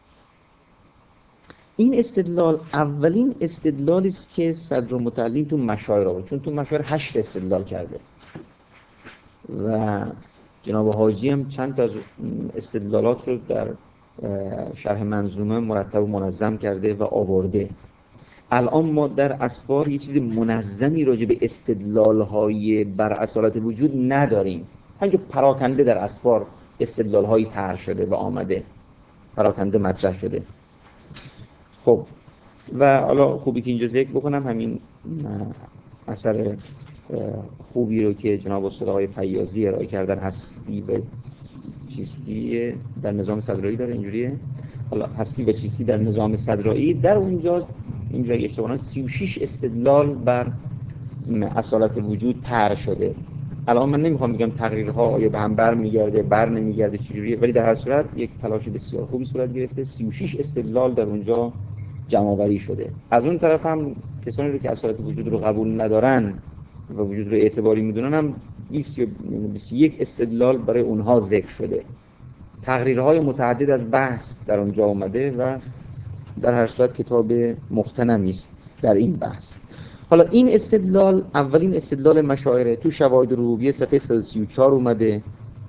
این استدلال اولین استدلالی است که صدرالمتعلقین تو مشاعر آورد، چون تو مشاعر 8 استدلال کرده و جناب حاجی هم چند تا از استدلالات رو در شرح منظومه مرتب و منظم کرده و آورده. الان ما در اسفار یه چیز منظمی راجع به استدلال‌های بر اصالت وجود نداریم. همینجور پراکنده در اسفار استدلال‌هایی طرح شده و آمده، پراکنده مطرح شده. خب و حالا خوبی که اینجا ذکر بکنم همین اثر خوبی رو که جناب استاد آقای فیاضی ارائه کردن، هستی و چیستی در نظام صدرایی داره، اینجوریه. حالا هستی و چیستی در نظام صدرایی، در اونجا اینجا اشتباهاً 36 استدلال بر اصالت وجود طرح شده. الان من نمیخوام بگم تقریرها آیا به هم بر نمیگرده چجوریه، ولی در هر صورت یک تلاش بسیار خوبی صورت گرفته. 36 استدلال در اونجا جمع آوری شده. از اون طرف هم کسانی رو که اصالت وجود رو قبول ندارن و وجود رو اعتباری میدونن هم 21 استدلال برای اونها ذکر شده. تقریرهای متعدد از بحث در اونجا اومده و در هر صورت کتاب مختنمی است در این بحث. حالا این استدلال، اولین استدلال مشاعره تو شواهد ربوبیه صفحه 134 اومده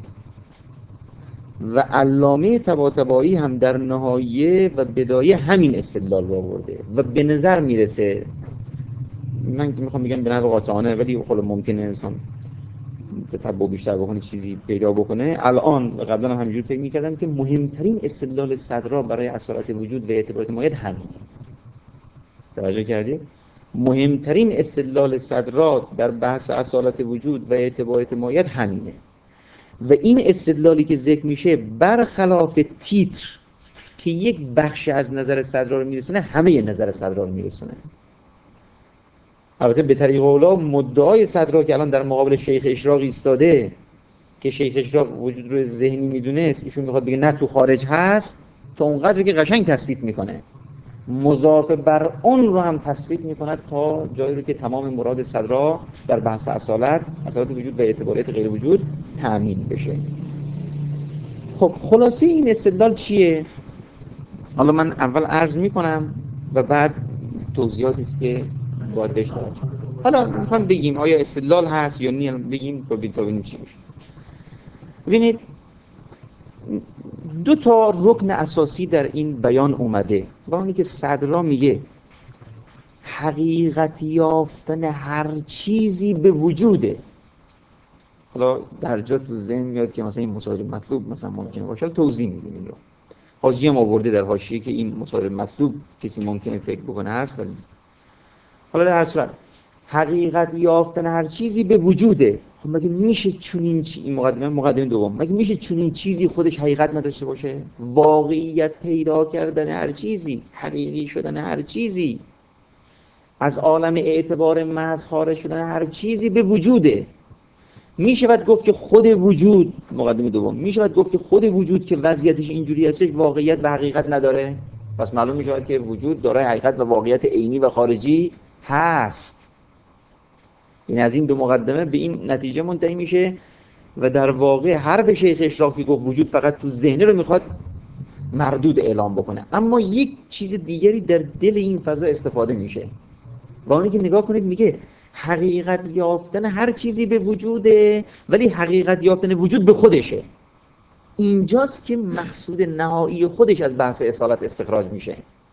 و علامه طباطبایی هم در نهایه و بدایه همین استدلال رو آورده و به نظر میرسه، من که میخوام بگم به نحو قاطعانه ولی خب ممکنه انسان تتبع بیشتر بکنه چیزی پیدا بکنه، الان و قبلا هم همینجور فکر میکردم که مهمترین استدلال صدرا برای اصالت وجود و اعتبارات مایت همین. توجه کردید؟ مهمترین استدلال صدرا در بحث اصالت وجود و اعتبارات مایت همینه و این استدلالی که ذکر میشه برخلاف تیتر که یک بخش از نظر صدرا رو میرسونه، همه نظر صدرا رو میرسونه. البته به طریق اولا مدعای صدرا که الان در مقابل شیخ اشراق ایستاده که شیخ اشراق وجود رو ذهنی میدونست، ایشون میخواد بگه نه تو خارج هست، تا اونقدر که قشنگ تثبیت میکنه، مضاف بر اون رو هم تثبیت میکند تا جایی رو که تمام مراد صدرا در بحث اصالت وجود و اعتبارات غیر وجود تأمین بشه. خب خلاصه این استدلال چیه؟ حالا من اول عرض میکنم و بعد توضیحاتی است که باید بهش توجه کنیم. حالا میخوام بگیم آیا استدلال هست یا نه، بگیم تا ببینیم چی میشه. ببینید دو تا رکن اساسی در این بیان اومده و اونی که صدرا میگه حقیقت یافتن هر چیزی به وجوده. حالا در جا تو ذهن میاد که مثلا این مسائل مطلوب مثلا ممکنه باشه، توضیح میدیم این رو. حاجی هم آورده در حاشیه که این مسائل مطلوب کسی ممکنه فکر بکنه هست ولی نیست. حالا در هر صورت حقیقت یافتن هر چیزی به وجوده. خب مگه میشه چنین این مقدمه دوم، مگه میشه چنین چیزی خودش حقیقت نداشته باشه؟ واقعیت پیدا کردن هر چیزی، حقیقی شدن هر چیزی، از عالم اعتبار محض خارج شدن هر چیزی به وجوده. میشود گفت که خود وجود، مقدمه دوم، میشود گفت که خود وجود که وضعیتش اینجوری هستش واقعیت و حقیقت نداره؟ پس معلوم میشود که وجود دارای حقیقت و واقعیت عینی و خارجی هست. این از این دو مقدمه به این نتیجه منتهی میشه و در واقع حرف شیخ اشراقی گفت وجود فقط تو ذهنه رو میخواد مردود اعلام بکنه، اما یک چیز دیگری در دل این فضا استفاده میشه. با اونی که نگاه کنید میگه حقیقت یافتن هر چیزی به وجوده ولی حقیقت یافتن وجود به خودشه. اینجاست که مقصود نهایی خودش از بحث اصالت استخراج میشه.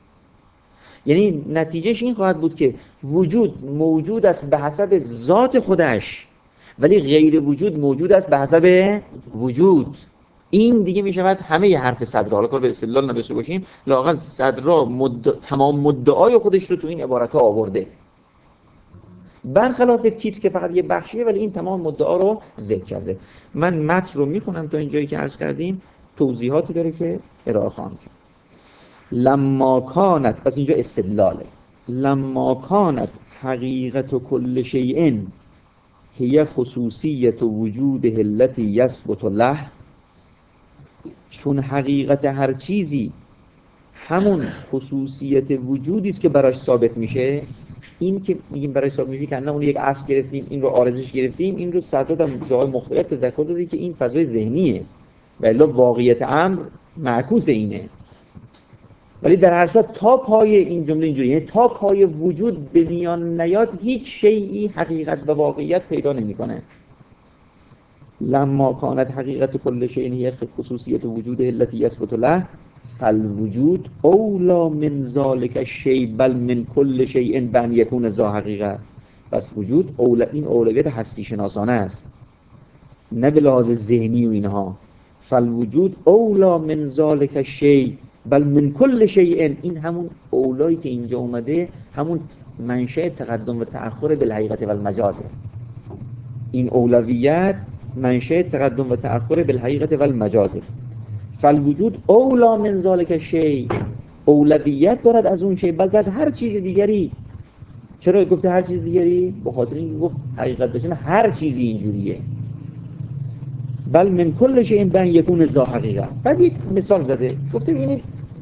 یعنی نتیجهش این خواهد بود که وجود موجود است به حسب ذات خودش ولی غیر وجود موجود است به حسب وجود. این دیگه میشود همه حرف صدرا. حالا کار به استدلال نداشته باشیم، لااقل صدرا تمام مدعای خودش رو تو این عبارت‌ها آورده، برخلاف تیتر که فقط یه بخشیه ولی این تمام مدعا رو ذکر کرده. من متن رو میخونم تا اینجایی که عرض کردیم، توضیحاتی داره که ارائه خواهم کرد. لما کانت، پس اینجا استدلاله، لما کانت حقیقت کل شیء هی خصوصیت وجود التي یثبت له، چون حقیقت هر چیزی همون خصوصیت وجودی است که براش ثابت میشه. این که میگیم براش ثابت میشه که نه اون یک اصل گرفتیم، این رو عارضش گرفتیم، این رو صدر هم جای مختلف تذکر دادی که این فضای ذهنیه و الا واقعیت امر معکوس اینه. ولی در هر صورت تا پای این جمله اینجوری، یعنی تا پای وجود به میان نیاد هیچ شیئی حقیقت و واقعیت پیدا نمیکنه. لما کانت حقیقت کل شیء هی خصوصیت وجود التي یثبت له، فالوجود اولا من ذالک الشیء بل من کل شیء بان یکون ذا حقیقه. پس وجود این اولویت هستی شناسانه است، نه به لحاظ ذهنی و اینها. فالوجود اولا من ذالک الشیء بل من کل شیء، این همون اولایی که اینجا اومده همون منشأ تقدم و تأخر بالحقیقت و المجازه. این اولویت منشأ تقدم و تأخر بالحقیقت و المجازه. فالوجود اولا من ذالک الشیء، اولویت دارد از اون شیء بلکه از هر چیز دیگری. چرا گفته هر چیز دیگری؟ به خاطر اینکه گفت حقیقت داشتن هر چیزی اینجوریه. بل من کل شیء بان یکون ذا حقیقه. بعد یک مثال زده، گفته ببینید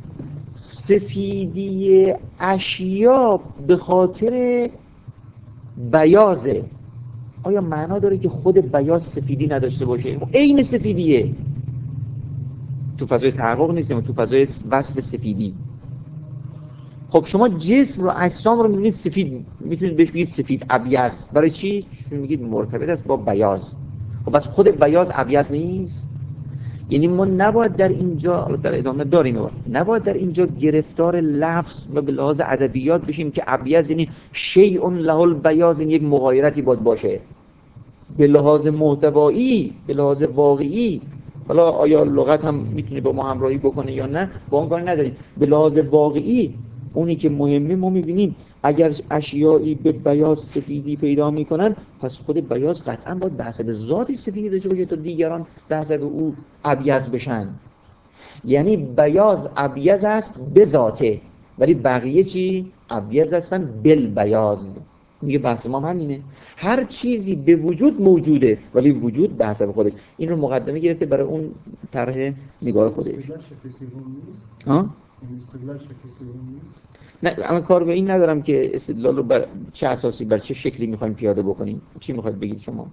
سفیدی اشیا به خاطر بیازه، آیا معنا داره که خود بیاض سفیدی نداشته باشه؟ عین سفیدیه، تو فضای تحقق نیست، تو فضای وصف سفیدی. خب شما جسم رو، اجسام رو می‌بینید سفید، میتونید بهش بگید سفید ابیض. برای چی؟ چون میگید مرتبط است با بیاض. خب بس خود بیاض ابیض نیست؟ یعنی ما نباید در اینجا، در ادامه داریم، نباید در اینجا گرفتار لفظ و به لحاظ ادبیات بشیم که ابیض یعنی شیء له البیاض، این یک مغایرتی باشه. به لحاظ محتوایی، به لحاظ واقعی، حالا آیا لغت هم میتونه با ما همراهی بکنه یا نه با اون کاری نداریم. به لحاظ واقعی اونی که مهمه، ما میبینیم اگر اشیایی به بیاض سفیدی پیدا میکنن، پس خود بیاض قطعا باید به حسب ذاتی سفیدی داشته باشه تا دیگران به حسب او ابیض بشن. یعنی بیاض ابیض است به ذاته، ولی بقیه چی؟ ابیض هستن بالبیاض. میگه بحث ما همینه، هر چیزی به وجود موجوده ولی وجود به حسب خودش. این رو مقدمه گرفته برای اون طرح نگاه خودش. ها؟ نه الان کار به این ندارم که استدلال رو بر چه اساسی، بر چه شکلی میخوایم پیاده بکنیم. چی میخواید بگید شما؟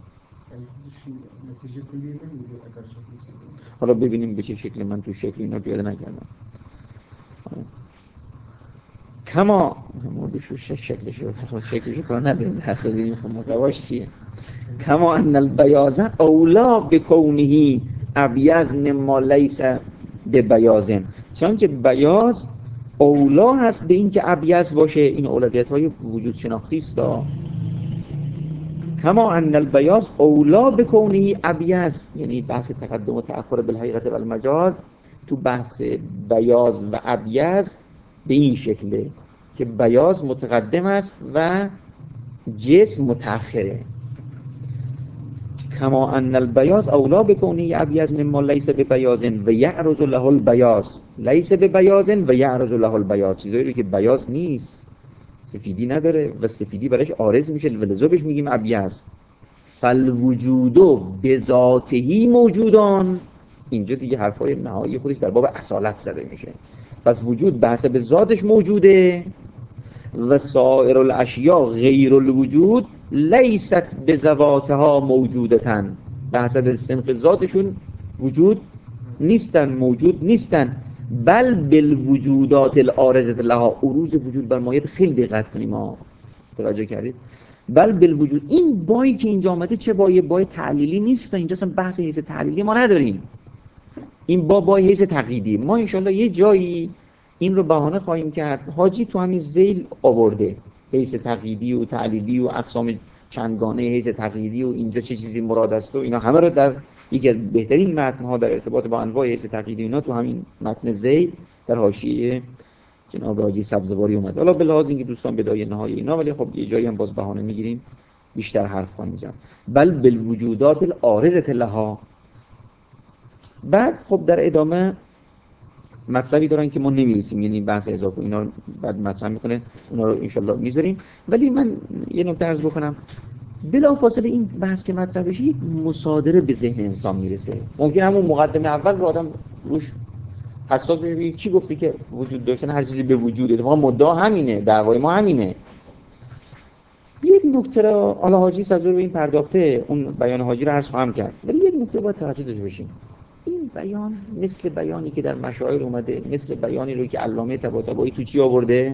حالا ببینیم به چه شکلی. من تو شکلی اینا پیاده نکردم. کما موردشو شکلشو کار نداریم، درست ببینیم خب محتواش چیه. کما ان البیاض اولا بکونه ابیض مما لیس ببیاض، چون که بیاض اولا هست به این که ابیض باشه. این اولویت های وجود شناختی است. کما ان البیاض اولا بکونه ابیض، یعنی بحث تقدم و تأخر بالحقیقت و المجاز تو بحث بیاض و ابیض به این شکله که بیاض متقدم است و جسم متأخره. کما ان البیاض اولا بکونه ابیض مما لیس ببیاض و یعرض له البیاض، لیس ببیاض و یعرض له البیاض، چیزایی رو که بیاض نیست، سفیدی نداره و سفیدی برایش عارض میشه، ولذا بهش میگیم ابیض. فالوجود بذاته موجودان، اینجا دیگه حرفای نهایی خودش در باب اصالت زده میشه. پس وجود به حسب ذاتش موجوده و سایر الاشیاء غیر الوجود لیست بذواتها موجودتن، به حسب صنف ذاتشون وجود نیستن، موجود نیستن. بل بالوجودات العارضه لها، عروض وجود بر مایه خیلی دقت کنیم ها، توجه کردید؟ بل بالوجود، این بایی که اینجا آمده چه بای تعلیلی نیست، اینجا اصلا بحث حیث تعلیلی ما نداریم. این بای حیث تقییدی. ما انشالله یه جایی این رو بهانه خواهیم کرد. حاجی تو همین ذیل آورده حیث تقییدی و تعلیلی و اقسام چندگانه حیث تقییدی و اینجا چه چیزی مراد است و اینا همه رو در یکی از بهترین متن‌ها در ارتباط با انواع حیث تقییدی اینا تو همین متن ذیل در حاشیه جناب حاجی سبزواری اومد. حالا به لحاظ اینکه دوستان بدایه نهای اینا، ولی خب یه جایی هم باز بهانه میگیریم بیشتر حرف خواهیم زد. بل بالوجودات العارضه لها. بعد خب در ادامه مطلبی دارن که ما نمی‌رسیم، یعنی بحث اضافه اینا رو بعد مطرح میکنه، اونا رو انشالله میذاریم. ولی من یه نکته عرض بکنم، بلافاصله این بحث که مطرح بشه یک مصادره به ذهن انسان میرسه. ممکن همون مقدمه اول رو آدم روش حساس بشه، کی گفته که وجود داشتن هر چیزی به وجوده؟ اتفاقا مدعا همینه، دعوای ما همینه. یک نکته رو حالا حاجی سبزوری به این پرداخته، اون بیان حاجی رو عرض خواهم کرد، ولی یک نکته باید توجه داشته باشیم. این بیان مثل بیانی که در مشاعر اومده، مثل بیانی رو که علامه طباطبایی تو چی آورده؟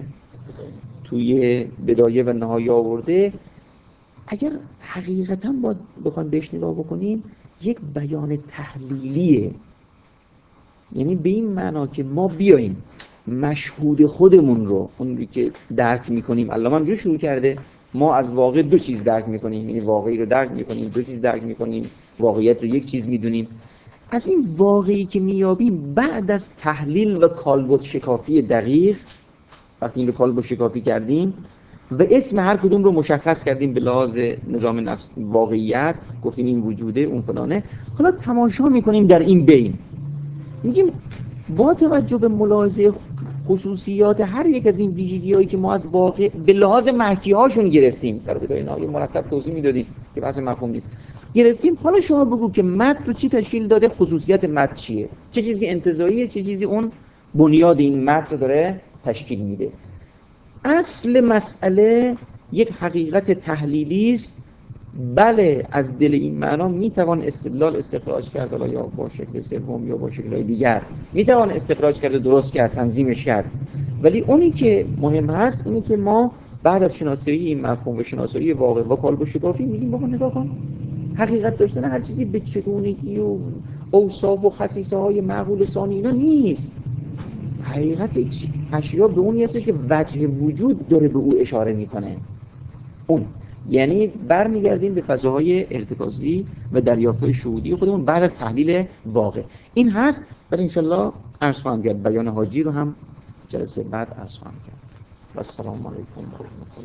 توی بدایه و نهایه آورده. اگر حقیقتا باید بخوایم بهش نگاه بکنیم، یک بیان تحلیلیه، یعنی به این معنا که ما بیاییم مشهود خودمون رو، اون که درک میکنیم، علامه همجور شروع کرده، ما از واقع دو چیز درک میکنیم، یعنی واقعی رو درک میکنیم، دو چیز درک میکنیم، واقعیت رو یک چیز میدونیم. از این واقعی که میابیم بعد از تحلیل و کالبد شکافی دقیق، وقتی این رو کالبد شکافی کردیم و اسم هر کدوم رو مشخص کردیم به لحاظ نظام نفس واقعیت، گفتیم این وجوده اون فلانه، حالا تماشا میکنیم در این بین، میگیم با توجه به ملاحظه خصوصیات هر یک از این ویژگی‌هایی که ما از واقع به لحاظ محکی‌هاشون گرفتیم، در ابتدای اینا مرتب توضیح میدادیم که بحث مفهوم نیست، گرفتیم. حالا شما بگو که متن رو چی تشکیل داده، خصوصیت متن چیه، چه چیزی انتزاعیه، چه چیزی اون بنیاد این متن رو داره تشکیل میده. اصل مسئله یک حقیقت تحلیلی است. بله از دل این معنا میتوان استدلال استخراج کرد، حالا یا با شکل سوم یا با شکل‌های دیگر میتوان استخراج کرد، درست کرد، تنظیمش کرد، ولی اونی که مهم هست اینه که ما بعد از شناسایی این مفهوم و شناسایی واقع و کالبد شکافی میگیم بابا نگاه کن، حقیقت داشتن هر چیزی به چگونگی و اوصاف و خصیصه های معقول ثانی اینا نیست. حقیقت اشیا به اونی هستش که وجه وجود داره به او اشاره میکنه. اون یعنی برمیگردیم به فضاهای ارتکازی و دریافت‌های شهودی خودمون بعد از تحلیل واقع. این هست، ولی انشالله عرض خواهم کرد بیان حاجی رو هم جلسه بعد عرض خواهم کرد. و السلام علیکم و رحمت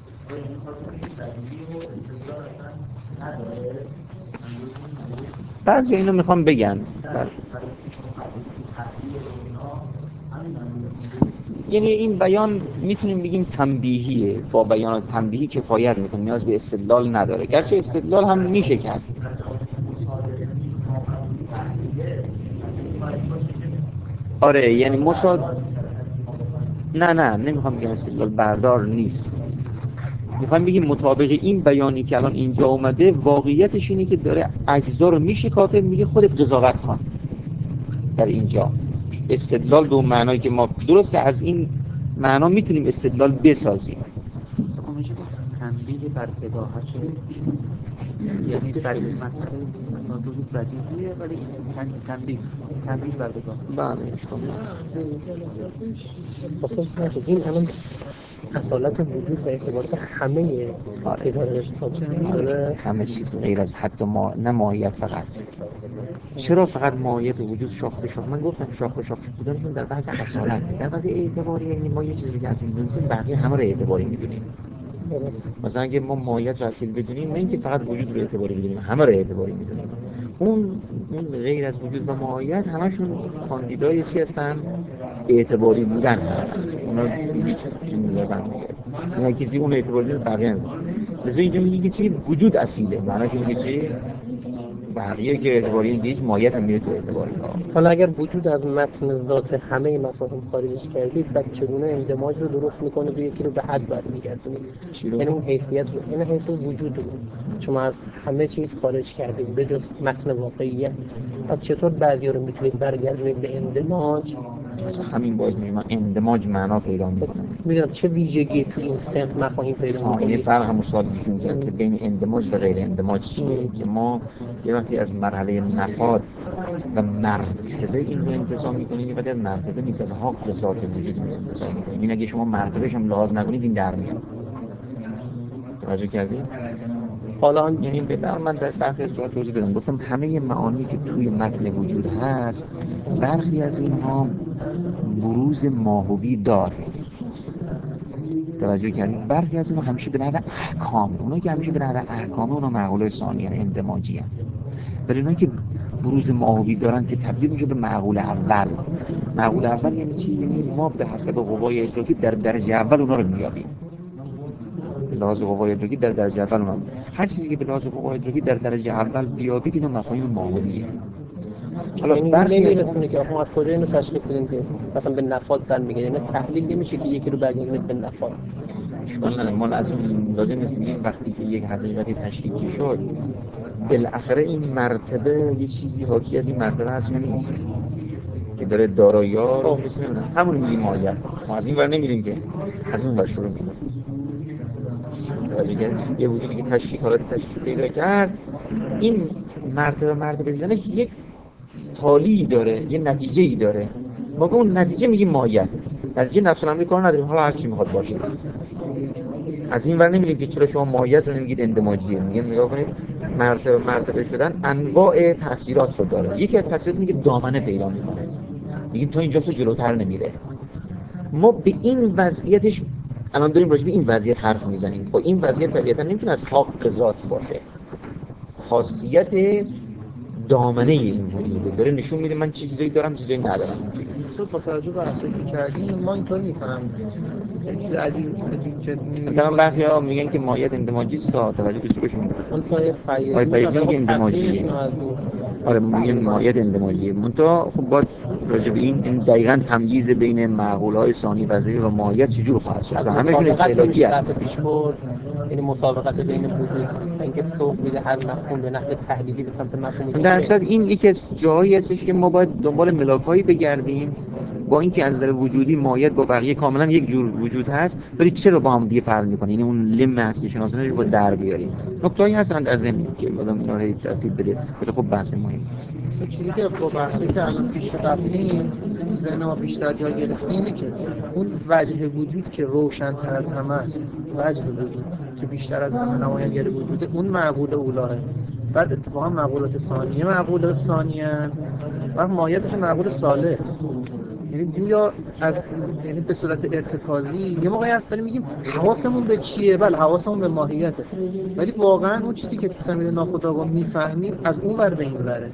الله. بعضی اینو میخوام بگن، یعنی این بیان میتونیم بگیم تنبیهیه، با بیانات تنبیهی کفایت میکنه، نیاز به استدلال نداره، گرچه استدلال هم میشه کرد. آره یعنی نه نمیخوام بگم استدلال بردار نیست، میخوام بگیم مطابق این بیانی که الان اینجا اومده واقعیتش اینه که داره اجزا رو میشکافه، میگه خودت قضاوت کن. در اینجا استدلال به اون معنایی که ما درسته از این معنا میتونیم استدلال بسازیم. تنبیه بر بداهت، یعنی در این مسئله مثلا وجود بدیهیه ولی تنبیه بر بداهت. بله اصلا این الان اصالت وجود و اعتبارات همه همه چیز غیر از حتی ما، نه ماهیت فقط. چرا فقط ماهیت وجود شاخ به شاخ؟ من گفتم شاخ به شاخ بودنشون در بحث اصالت، در بحث اعتباری، یعنی ما یه چیزی که از این دونستیم بقیه همه رو اعتباری میدونیم. مثلا اگه ما ماهیت رو اصیل بدونیم، نه اینکه فقط وجود رو اعتباری بدونیم، همه رو اعتباری میدونیم. اون غیر از وجود و ماهیت همشون کاندیدای چی هستن؟ اعتباری بودن هستن. اونا هیچ چیزی نمیدونن. اون کسی اون اعتباری رو بقیه نمیدونن. لذا اینجا میگه که چی؟ وجود اصیله. معنیش اینه که چی؟ بقیه که اعتباری نیست، ماهیت هم میره تو اعتباری ها. حالا اگر وجود از متن ذات همه مفاهیم خارجش کردید، بعد چگونه اندماج رو درست میکنه به یکی رو به حد برمیگردونه؟ یعنی اون حیثیت رو، این حیث وجود رو شما از همه چیز خارج کردید به جز متن واقعیت، بعد چطور بعضیا رو میتونید برگردونید به اندماج؟ همین باعث میشه من اندماج معنا پیدا میکنم. میدونم چه ویژگی تو این سه مفاهیم پیدا میکنید. این فرق هم سوال ایشون کرد که بین اندماج و غیر اندماج چیه، که ما یه وقتی از مرحله نفاد و مرتبه این رو انتظار میکنیم، یه وقتی از مرتبه نیست، از حق ذات وجود رو انتظار میکنیم. این اگه شما مرتبهش هم لحاظ نکنید این در میاد. توجه کردید؟ حالا یعنی من در برخی از جاها توضیح دادم، گفتم همه معانی که توی متن وجود هست، برخی از اینها بروز ماهوی داره. توجه کردید؟ برخی از اینها همیشه به نحو احکام، اونایی که همیشه به نحو احکام اونا معقوله ثانی هستند، اندماجی هستند. ولی اونایی که بروز ماهوی دارن که تبدیل میشه به معقول اول. معقول اول یعنی چی؟ یعنی ما به حسب قوای ادراکی در درجه اول اونا رو میابیم. به لحاظ قوای ادراکی در درجه اول اونا، هر چیزی که به لحاظ قوای ادراکی در درجه اول بیابید اینا مفاهیم ماهویه. حالا نمیرسونه که آقا از کجا اینو تشخیص بدیم که مثلا به نفاذ برمیگرده، یعنی تحلیل نمیشه که یکی رو برگردونید به نفاذ. اشکال نداره، ما از اون لازم نیست بگیم وقتی که یک حقیقتی تشریحی شد بالاخره این مرتبه یه چیزی حاکی از این مرتبه هست یا نیست که داره دارایی‌ها رو همون میگیم ماهیت. ما از این ور نمیریم که از اون ور شروع می‌کنیم. یه وجودی که تشریح پیدا کرد، این مرتبه دیدنش یک تالی داره، یه نتیجه‌ای داره. ما به اون نتیجه میگیم ماهیت. نتیجه نفس الامر کار نداریم، حالا هر چی میخواد باشه. از این ور نمیگیم که چرا شما ماهیت رو نمیگید اندماجیه. میگیم نگاه کنید مرتبه شدن انواع تاثیرات رو داره. یکی از تاثیرات میگه دامنه پیدا میکنه. میگیم تا اینجا تو جلوتر نمیره. ما به این وضعیتش الان داریم راجع به این وضعیت حرف میزنیم. خب این وضعیت طبیعتا نمیتونه از حق ذات باشه. خاصیت دامنه این وجوده داره نشون میده من چه چیزایی دارم چیزایی ندارم. تو با توجه به حرفی که کردیم ما اینطوری می‌فهمیم چیز عجیب که مثلا بعضیا میگن که ماهیت اندماجی است تا توجه بهشون اون پای فیضی میگه اندماجیه. آره میگن ماهیت اندماجیه. منتها خب باید راجع به این دقیقاً تمییز بین معقوله‌های ثانی وظیفی و ماهیت چجور خواهد شد. همه‌شون اصطلاحی هست. یعنی مسابقت بین وجود اینکه سوق میده هر مفهوم به نحو تحلیلی به سمت مفهوم در اصل این یکی از جاهایی هستش که ما باید دنبال ملاکایی بگردیم با اینکه از نظر وجودی ماهیت با بقیه کاملا یک جور وجود هست، ولی چرا با هم دیگه فرق می‌کنه؟ یعنی اون لم هستی شناسانه رو با در بیاریم. نکته‌ای هستن در ذهن که آدم اینا رو ترتیب بده. خب بحث مهم است. چیزی که با بحثی که الان پیش رفتیم ذهن ما بیشتر جا گرفته اینه که اون وجه وجود که روشن‌تر از همه است، وجه وجود که بیشتر از همه نمایانگر وجوده، اون معقول اولاه. بعد اتفاقا معقولات ثانیه و ماهیتش معقول صالح. یعنی گویا از یعنی به صورت ارتکازی یه موقعی هست داریم میگیم حواسمون به چیه؟ بله حواسمون به ماهیته، ولی واقعا اون چیزی که تو زمینه ناخودآگاه میفهمیم از اون ور به این وره.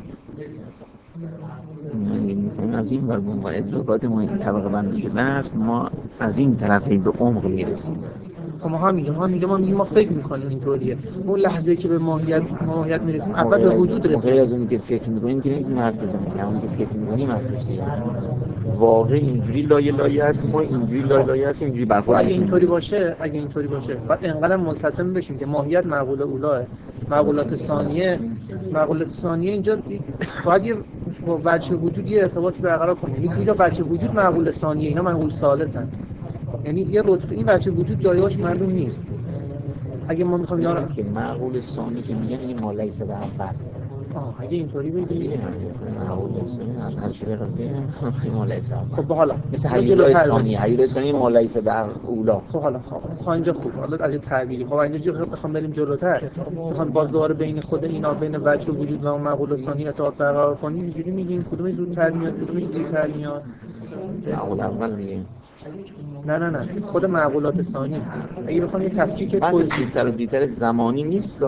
از این ور با ادراکات ما این طبقه بندی شده است، ما از این طرف به عمق میرسیم. خب ما میگیم ما فکر میکنیم اینطوریه. اون لحظه که به ماهیت میرسیم اول به وجود رسیم. غیر از اون که فکر میکنیم که نمیتونیم حرف بزنیم. همون که فکر میکنیم هستش دیگه. واقع اینجوری لایه است، ما اینجوری لایه است، اینجوری برخورد. اگه اینطوری باشه بعد انقدر ملتزم بشیم که ماهیت معقول اولاه، معقولات ثانیه اینجا باید یه وجه وجود یه ارتباطی برقرار کنیم. اینجا وجه وجود معقول ثانیه، اینا معقول ثالثن. یعنی یه رتبه این بچه وجود جایگاهش معلوم نیست. اگه ما میخوام یارو که معقول ثانی که میگن این مالیسه به اول. اگه اینطوری بگیم معقول ثانی از هر چیزی قضیه مالیسه. خب حالا مثل حیول ثانی مالیسه به اولا. خب حالا اینجا خوب. حالا از تعبیری خب اینجا بخوام بریم جلوتر، میخوام باز دوباره بین خود اینا بین وجه وجود و معقول ثانی ارتباط برقرار کنیم. اینجوری میگیم کدومی زودتر میاد کدومی دیرتر میاد. معقول اول دیگه. نه خود معقولات ثانی اگه بخوام یه تفکیک توضیح‌تر و دیرتر زمانی نیست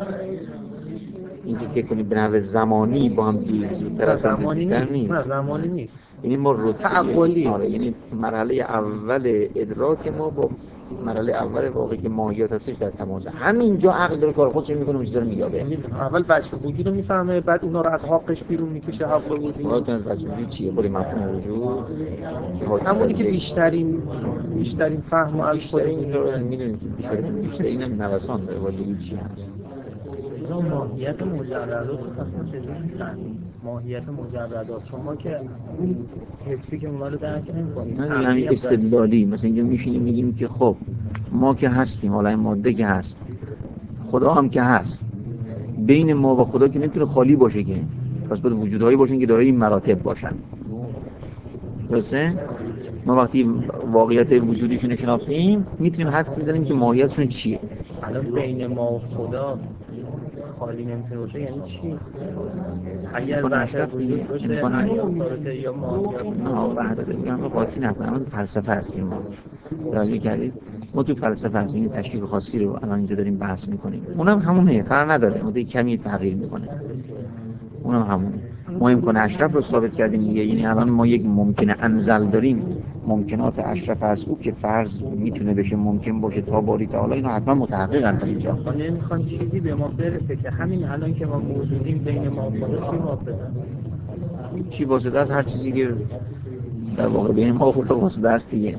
اینکه فکر کنید به نحو زمانی با هم زودتر از زمانی نیست. نه زمانی نیست. یعنی ما تعقلی. یعنی مرحله اول ادراک ما با مرحله اول واقعی که ماهیت هستش در تماس. همینجا عقل داره کار خودش میکنه، اونجا داره میگابه. اول بچه وجود رو میفهمه، بعد اونا رو از حقش بیرون میکشه. حق وجود مراد از بچه وجود چیه؟ خود مفهوم وجود همونی که بیشترین فهم و بیشترین رو میدونیم که بیشترین هم نوسان داره وجود چی هست. ماهیت مجردات رو اصلا چجوری ماهیت مجردات شما که حسی که اونا رو درک نمی‌کنید. نه یعنی استدلالی. مثلا اینجا میشینیم میگیم که خب ما که هستیم، حالا این ماده که هست، خدا هم که هست، بین ما و خدا که نمیتونه خالی باشه که، پس باید وجودهایی باشن که دارای این مراتب باشن. درسته؟ ما وقتی واقعیت وجودیشون شناختیم میتونیم حدس بزنیم که ماهیتشون چیه. الان بین ما و خدا خالی نمیتونه باشه یعنی چی؟ اگر وحدت وجود باشه یا ماهیت وحدت میگم قاطی نکنم. فلسفه هستیم ما. راجع کردید ما تو فلسفه هستیم، تشکیل خاصی رو الان اینجا داریم بحث میکنیم. اونم همونه، فرق نداره، مدت کمی تغییر میکنه. اونم همونه. ما امکان اشرف رو ثابت کردیم دیگه. یعنی الان ما یک ممکنه انزل داریم، ممکنات اشرف هست او که فرض میتونه بشه ممکن باشه تا باری تعالی، اینا حتما متحققن تا اینجا. ما نمیخوام چیزی به ما برسه که همین الان که ما موجودیم بین ما و خدا چی واسطه است؟ هر چیزی که در واقع بین ما و خدا واسطه است دیگه.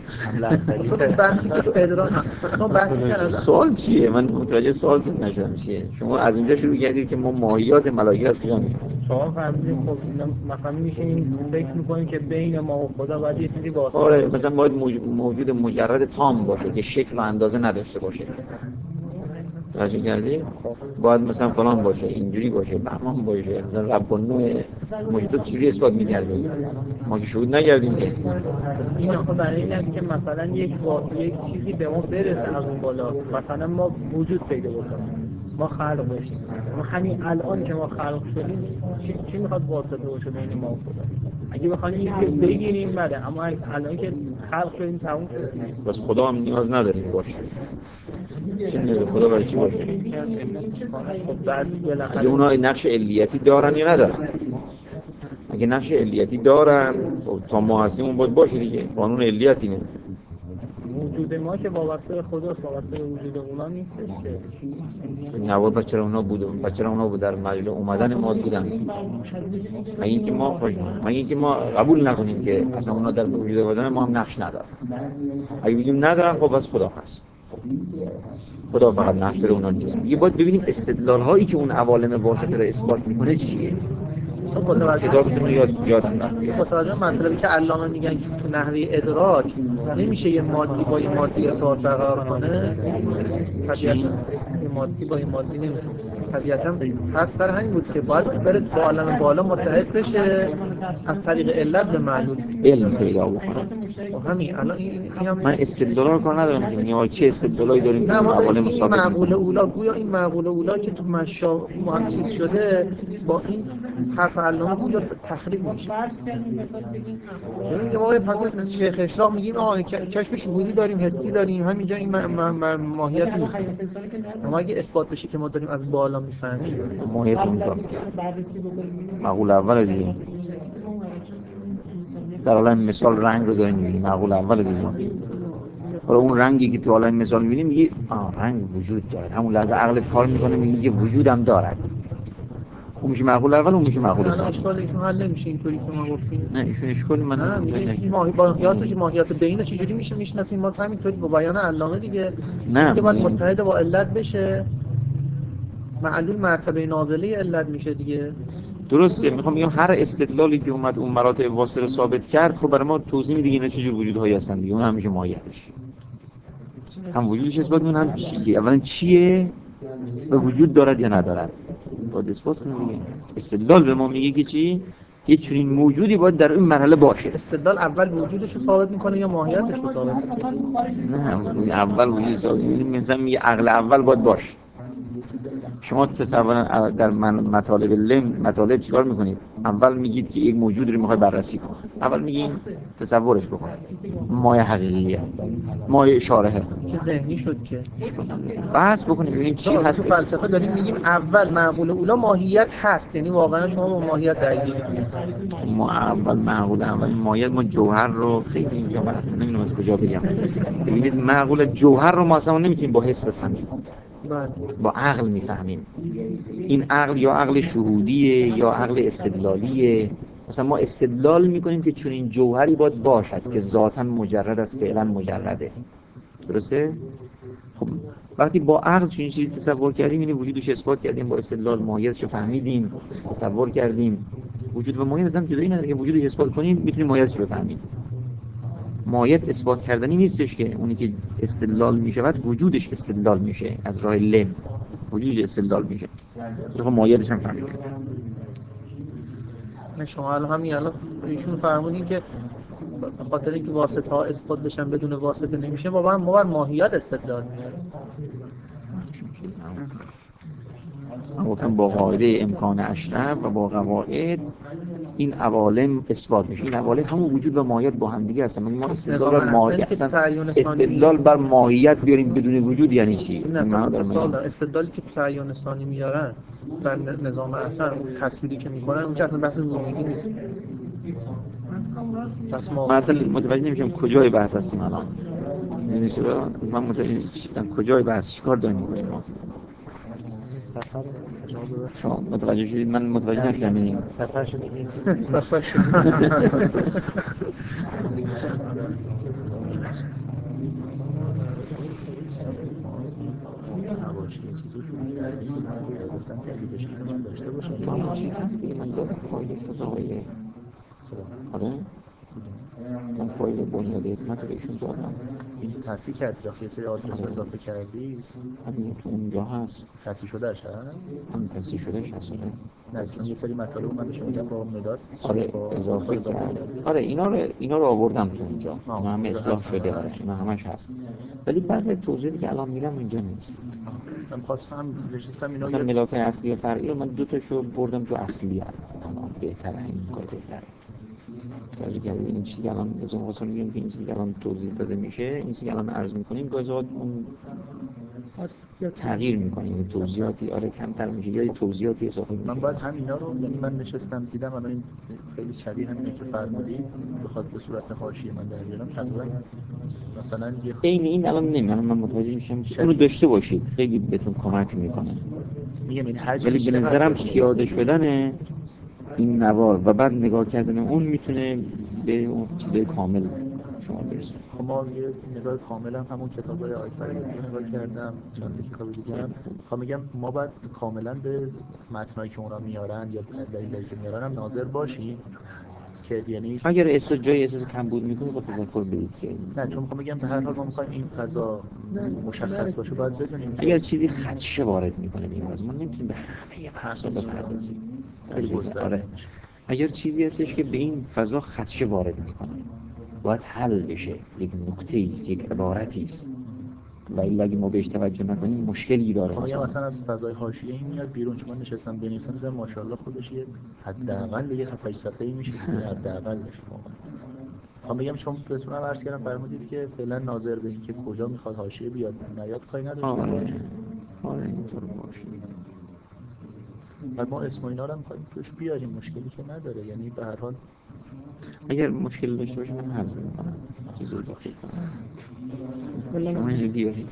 بحثی که تو ادراک سوال چیه؟ من متوجه سوالتون نشدم چیه. شما از اونجا شروع کردید که ما ماهیات ملائکه از کجا میفهمیم؟ شما فهمیدید خب مثلا میشینیم فکر میکنیم که بین ما و خدا باید یه چیزی واسطه. آره مثلا باید موجود مجرد تام باشه که شکل و اندازه نداشته باشه. توجه کردی؟ باید مثلا فلان باشه، اینجوری باشه، بهمان باشه، مثلا رب النوع موجودات چجوری اثبات می‌کردیم؟ ما که شهود نکردیم که. این آخه برای این است که مثلا یک چیزی به ما برسه از اون بالا، مثلا ما وجود پیدا بکنیم، ما خلق بشیم. ما همین الان که ما خلق شدیم چی میخواد واسطه باشه بین ما و خدا؟ اگه بخوایم چیزی بگیریم بله، اما الان که خلق شدیم تموم شد. بس خدا هم نیاز نداره باشه. چه نیاز خدا برای چی باشه؟ اگه اونا نقش علیتی دارن یا ندارن؟ اگه نقش علیتی دارن تا ما هستیم اون باید باشه دیگه. قانون علیتی نه. وجود ما که وابسته به خداست، وابسته به وجود اونا نیستش که. نوار بچه اونا بود در مجلس اومدن ما بودن. مگه اینکه ما قبول نکنیم که اصلا اونا در وجود اومدن ما هم نقش ندارن. اگه بگیم ندارن خب بس خدا هست. خدا فقط نقش داره، اونا نیست. دیگه باید ببینیم استدلال هایی که اون عوالم واسطه رو اثبات میکنه چیه. کتابتون یادم رفت. متوجه مطلبی که علامه میگن که تو نحوه ادراک نمیشه یه مادی با یه مادی ارتباط برقرار کنه. طبیعتاً یه مادی با یه مادی نمیشه. طبیعتاً حرف سر همین بود که باید بره با عالم بالا متحد بشه از طریق علت به معلول علم پیدا بکنه. همین الان این هم من استدلال رو کار ندارم که میگم چه استدلالی داریم که عوالم ثابت این معقوله اولا گویا این معقوله اولا که تو مشا محقق شده با این حرف علامه گویا تخریب میشه. میگم آقا پس مثل شیخ اشراق میگیم آقا کشف شهودی داریم، حسی داریم، همینجا این ماهیت نیست. اما اگه اثبات بشه که ما داریم از بالا میفهمیم ماهیت اونجا معقول اول دیگه. در عالم مثال رنگ رو داریم می‌بینیم، معقول اول دیگه. حالا اون رنگی که تو عالم مثال می‌بینیم میگی رنگ وجود داره، همون لحظه عقلت کار می‌کنه میگه وجودم دارد. اون میشه معقول اول، اون میشه معقول ثانی. اشکال ایشون حل نمیشه اینطوری که ما گفتیم. نه ایشون اشکال من ماهیت بینه چجوری میشه میشناسیم ما همینطوری با بیان علامه دیگه. نه که باید متحد با علت بشه. معلول مرتبه نازله علت میشه دیگه. درسته. میخوام بگم هر استدلالی که اومد اون مراتب واسطه رو ثابت کرد خب برای ما توضیح میده اینا چه جور وجودهایی هستن دیگه. اون همیشه ماهیتش هم وجودش اثبات می‌کنه هم چیه. اولا چیه و وجود دارد یا ندارد باید اثبات کنه دیگه. استدلال به ما میگه که چی؟ یه چنین موجودی باید در این مرحله باشه. استدلال اول وجودش رو ثابت میکنه یا ماهیتش رو ثابت میکنه؟ نه اول وجود ثابت میکنه. مثلا میگه عقل اول باید باشه. شما تصور در مطالب چیکار میکنید؟ اول میگید که یک موجود رو میخوای بررسی کن. اول میگین تصورش بکن. مایه حقیقیه. مایه اشارهه. که ذهنی شد که. بحث بکنید ببینید چی هست. تو فلسفه داریم میگیم اول معقول اولا ماهیت هست. یعنی واقعا شما با ماهیت درگیرید. ما اول معقول اول ماهیت ما جوهر رو خیلی اینجا نمیدونم از کجا بگم. ببینید معقول جوهر رو ما اصلا نمیتونیم با حس بفهمیم. با عقل میفهمیم. این عقل یا عقل شهودیه یا عقل استدلالیه. مثلا ما استدلال میکنیم که چون این جوهری باید باشد که ذاتاً مجرد است، فعلا مجرده. درسته؟ خب وقتی با عقل چون این چیزی تصور کردیم یعنی وجودش اثبات کردیم، با استدلال ماهیتش رو فهمیدیم، تصور کردیم. وجود و ماهیت اصلا جدایی نداره که وجودش اثبات کنیم میتونیم ماهیتش رو بفهمیم. ماهیت اثبات کردنی نیستش که اونی که استدلال میشه بعد وجودش استدلال میشه از راه لم وجودش استدلال میشه. خب ماهیتش هم فهمید. نه شما الان ایشون فرمودین که به خاطر اینکه واسطه ها اثبات بشن بدون واسطه نمیشه ما بر ماهیت استدلال میاریم. گفتم با قاعده امکان اشرف و با قواعد این عوالم اثبات میشه. این عوالم همون وجود و ماهیت با هم دیگه هستن. ما استدلال بر ماهیت بیاریم بدون وجود یعنی چی؟ استدلالی که تعین ثانی میارن در نظام اصلا تصویری که میکنن اون که اصلا بحث وجودی نیست. من اصلا متوجه نمیشم کجای بحث هستیم الان. یعنی چرا من متوجه نمیشم کجای بحث چیکار داریم میکنیم ما. شما متوجه شدید؟ من متوجه نشدم. این سفر شدید چیز هست که من دارم فایده افتاده آره اون فایل بنیاد حکمت رو بهشون دادم. این تصحیح کردی داخل یه سری آدرس اضافه کردی؟ همین تو اونجا هست. تصحیح شدهش هست؟ همین تصحیح شدهش هست. نه اصلا یه سری مطالب من بهش میگم با مداد آره اضافه کردی. آره اینا رو آوردم تو اونجا. اینا همه اصلاح شده. آره اینا همش هست. ولی بعد توضیحی که الان میدم اینجا نیست. من خواستم نشستم اینا مثلا ملاک اصلی و فرعی رو من دو تاشو بردم تو اصلی الان بهتره این کار بهتره. درجه این چیزی که الان از اون واسه میگیم که این چیزی که الان توضیح داده میشه، این چیزی که الان عرض میکنیم گاهی اون یا تغییر میکنیم توضیحاتی کمتر میشه یا توضیحاتی اضافه میشه. من باید همینا رو یعنی من نشستم دیدم الان این خیلی شبیه همینه که فرمودید بخواد به صورت حاشیه من در بیارم تقریبا مثلا این الان نمیدونم من متوجه میشم اونو داشته باشید خیلی بهتون کمک میکنه. میگم این حجم ولی به نظرم پیاده شدن این نوار و بعد نگاه کردن اون میتونه به اون چیز کامل شما برسونه. ما یه نگاه کامل هم همون کتابای آیت فریدی نگاه کردم چند تا کتاب دیگه هم میگم ما باید کاملا به متنایی که اونا میارن یا دلیلی که میارن هم ناظر باشیم که یعنی اگر جای احساس کمبود میکنه با تذکر بدید که نه چون میگم به هر حال ما میخوایم این فضا مشخص باشه باید بدونیم اگر چیزی خدشه وارد میکنه این واسه ما نمیتونیم به همه بحثا بپردازیم. خیلی گسترده میشه. اگر چیزی هستش که به این فضا خدشه وارد میکنه باید حل بشه، یک نکته‌ای است، یک عبارتی است و اگه ما بهش توجه نکنیم مشکلی داره. مثلا از فضای حاشیه این میاد بیرون چون من نشستم بنویسم دیدم ماشاءالله خودش یه حداقل یه 7 صفحه‌ای میشه حداقل میگم چون بهتون عرض کردم فرمودید که فعلا ناظر به این که کجا میخواد حاشیه بیاد نیاد کاری نداشته باشه. اینطور باشه. و ما اسم و اینا رو هم می‌خوایم توش بیاریم مشکلی که نداره یعنی به هر حال اگر مشکل داشته باشه من حل می‌کنم چیزی رو داخل کنم شما اینو بیارید.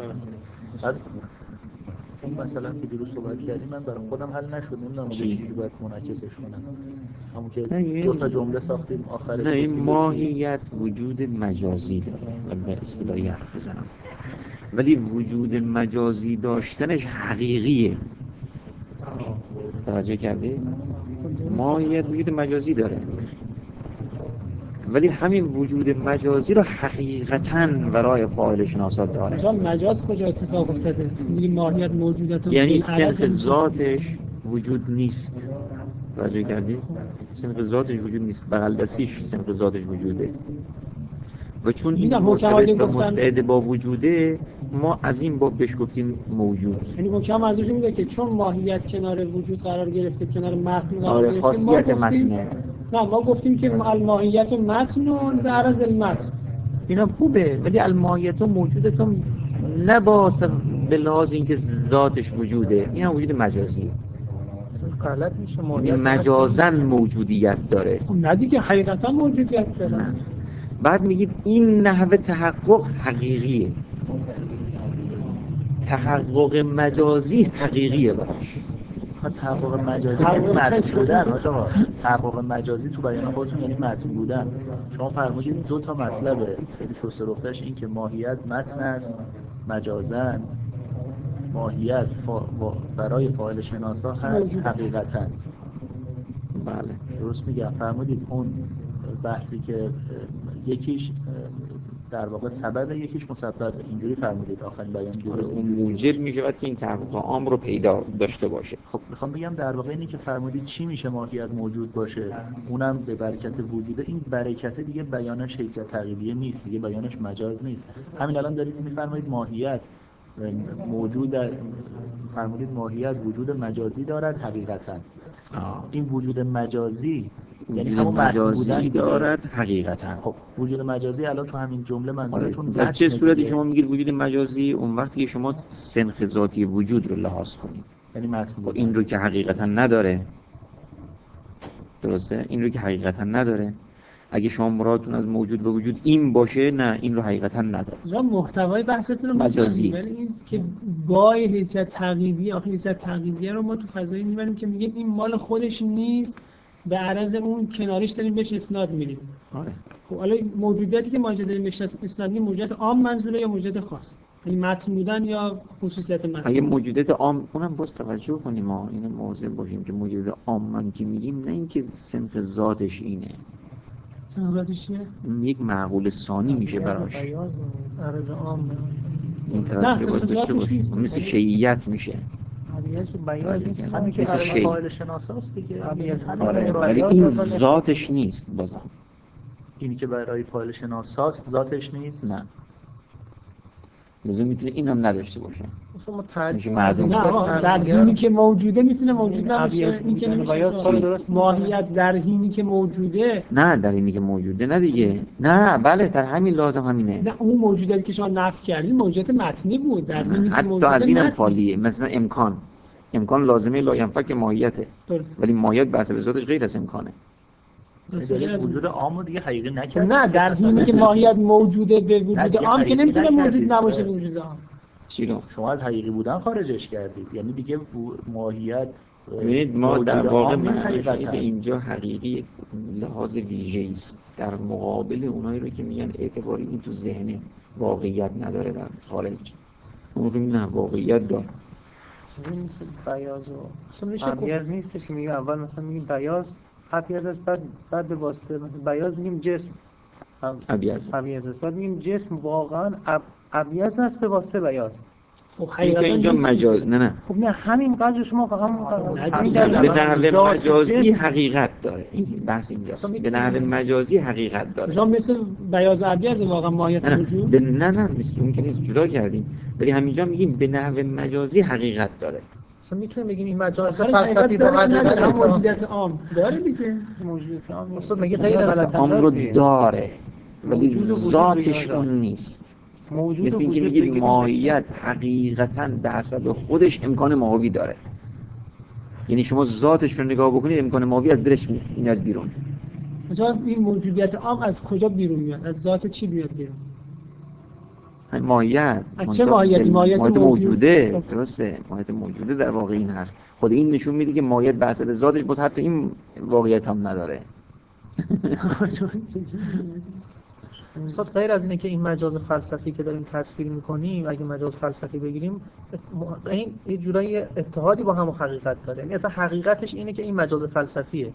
اون مثلا که دیروز صحبت کردیم من برای خودم حل نشد نمیدونم چجوری باید منعکسش کنم همون که دو تا جمله ساختیم آخرش نه این ماهیت وجود مجازی داره به اصطلاحی حرف بزنم ولی وجود مجازی داشتنش حقیقیه. توجه کردی؟ ماهیت وجود مجازی داره ولی همین وجود مجازی رو حقیقتاً برای فاعل شناسا داره. مثلا مجاز کجا اتفاق افتاده؟ میگه ماهیت موجودات یعنی سنخ ذاتش وجود نیست. توجه کردی؟ سنخ ذاتش وجود نیست، بغل دستیش سنخ ذاتش وجوده و چون این متعدد با وجوده ما از این باب بهش گفتیم موجود. یعنی حکم ازش میگه که چون ماهیت کنار وجود قرار گرفته کنار متن قرار گرفته خاصیت متنه. نه ما گفتیم که الماهیت متن و درز المتن اینا خوبه ولی الماهیت موجودتون نه با به لحاظ اینکه ذاتش وجوده این هم وجود مجازیه. غلط میشه ماهیت مجازاً موجودیت داره. نه دیگه حقیقتا موجودیت داره. بعد میگید این نحوه تحقق حقیقیه. تحقق مجازی حقیقیه براش. تحقق مجازی یعنی متن بودن. تحقق مجازی تو بیان خودتون یعنی متن بودن. شما فرمودید دو تا مطلبه خیلی شسته رفتش این که ماهیت متن است مجازاً ماهیت برای فاعل شناسا هست حقیقتاً. بله درست میگم. فرمودید اون بحثی که یکیش در واقع سبب یکیش مسبب اینجوری فرمودید آخرین بیان درست اون موجب میشه که این تحقق عام رو پیدا داشته باشه. خب میخوام بگم در واقع اینی که فرمودید چی میشه ماهیت موجود باشه اونم به برکت وجوده. این برکت دیگه بیانش حیثیت تقییدیه نیست دیگه بیانش مجاز نیست. همین الان دارید میفرمایید ماهیت موجود فرمودید ماهیت وجود مجازی دارد حقیقتا. این وجود مجازی یعنی همون مجازی دارد حقیقتا. خب وجود مجازی الان تو همین جمله منظورتون در چه صورتی شما میگید وجود مجازی؟ اون وقتی که شما سنخ ذاتی وجود رو لحاظ کنید یعنی متن این رو که حقیقتا نداره. درسته؟ این رو که حقیقتا نداره. اگه شما مرادتون از موجود به وجود این باشه نه این رو حقیقتا نداره. شما محتوای بحثتون رو مجازی ولی این که با حیثیت تقییدی آخه حیثیت تقییدی رو ما تو فضایی میبریم که میگیم این مال خودش نیست به عرض اون کناریش داریم بهش اسناد میدیم. آره. خب حالا موجوداتی که ما داریم بهش اسناد میدیم موجودات عام منظوره یا موجودات خاص؟ یعنی متن بودن یا خصوصیت متن؟ اگه موجودات عام اونم باز توجه کنیم ما اینو مواظب باشیم که موجودات عام من که میگیم نه اینکه سنخ ذاتش اینه. متن ذاتش چیه؟ یک معقول ثانی میشه براش. بیاض عرض عام این توجه باید داشته باشه. مثل شیعیت میشه. بیاض بیاض همین که مثل عرض شی. فاعل شناساست دیگه. آره ولی این ذاتش نیست بازم. اینی که برای فاعل شناساست ذاتش نیست. نه لزوم میتونه این هم نداشته باشه. شما تعریف میشه معدوم. نه آقا، در حینی که موجوده میتونه موجود نباشه. این که بیاض نمیشه درست ماهیت در حینی که موجوده. نه در اینی که موجوده نه دیگه. نه بله در همین لازم همینه. نه اون موجوداتی که شما نفی کردید موجودات متنی بود، در حینی که حتی موجوده از اینم متنی. خالیه. مثلا امکان لازمه لاینفک ماهیته، درست. ولی ماهیت به حسب ذاتش غیر از امکانه. دلیل وجود عام رو دیگه حقیقی نکرد. نه در حینی که ماهیت موجوده به وجود دیگه عام که حقیقی نمیتونه موجود نکردید. نباشه به وجود عام. چی رو؟ شما از حقیقی بودن خارجش کردید، یعنی دیگه ماهیت ببینید ما در موجود واقع عام نیست معنی حقیقتاً. اینجا حقیقی لحاظ ویژه‌ای است در مقابل اونایی رو که میگن اعتباری این تو ذهن واقعیت نداره در خارج. اون رو نه واقعیت داره. مثل بیاض و ابیض نیستش که میگه اول مثلا میگیم بیاض ابیض است، بعد به واسطه مثلا بیاض میگیم جسم ابیض است، بعد میگیم جسم واقعا ابیض است به واسطه بیاض. خب این اینجا مجاز نه خب نه همین قدر شما همین به نحو مجازی حقیقت داره. این بحث اینجاست. به نحو مجازی حقیقت داره. شما مثل بیاض ابیض واقعا ماهیت وجود. نه مثل اون که نیست، جدا کردیم. ولی همینجا میگیم به نحو مجازی حقیقت داره. مثلا میتونیم بگیم این مجاز فلسفی با حقیقت هم موجودیت عام داره دیگه. موجودیت عام اصلا میگه غیر از عام رو داره ولی ذاتش اون نیست. مثل اینکه میگید ماهیت حقیقتاً به حسب خودش امکان ماهوی داره. یعنی شما ذاتش رو نگاه بکنید امکان ماهوی از درش میاد بیرون. مثلا این موجودیت عام از کجا بیرون میاد؟ از ذات چی میاد بیرون؟ ماهیت. از چه ماهیتی؟ ماهیت موجوده. درسته. ماهیت موجوده در واقع این هست. خود این نشون میده که ماهیت به حسب ذاتش بود، حتی این واقعیت هم نداره. استاد غیر از اینه که این مجاز فلسفی که داریم تصویر میکنیم، اگه مجاز فلسفی بگیریم این یه جورایی اتحادی با هم حقیقت داره، یعنی اصلا حقیقتش اینه که این مجاز فلسفیه.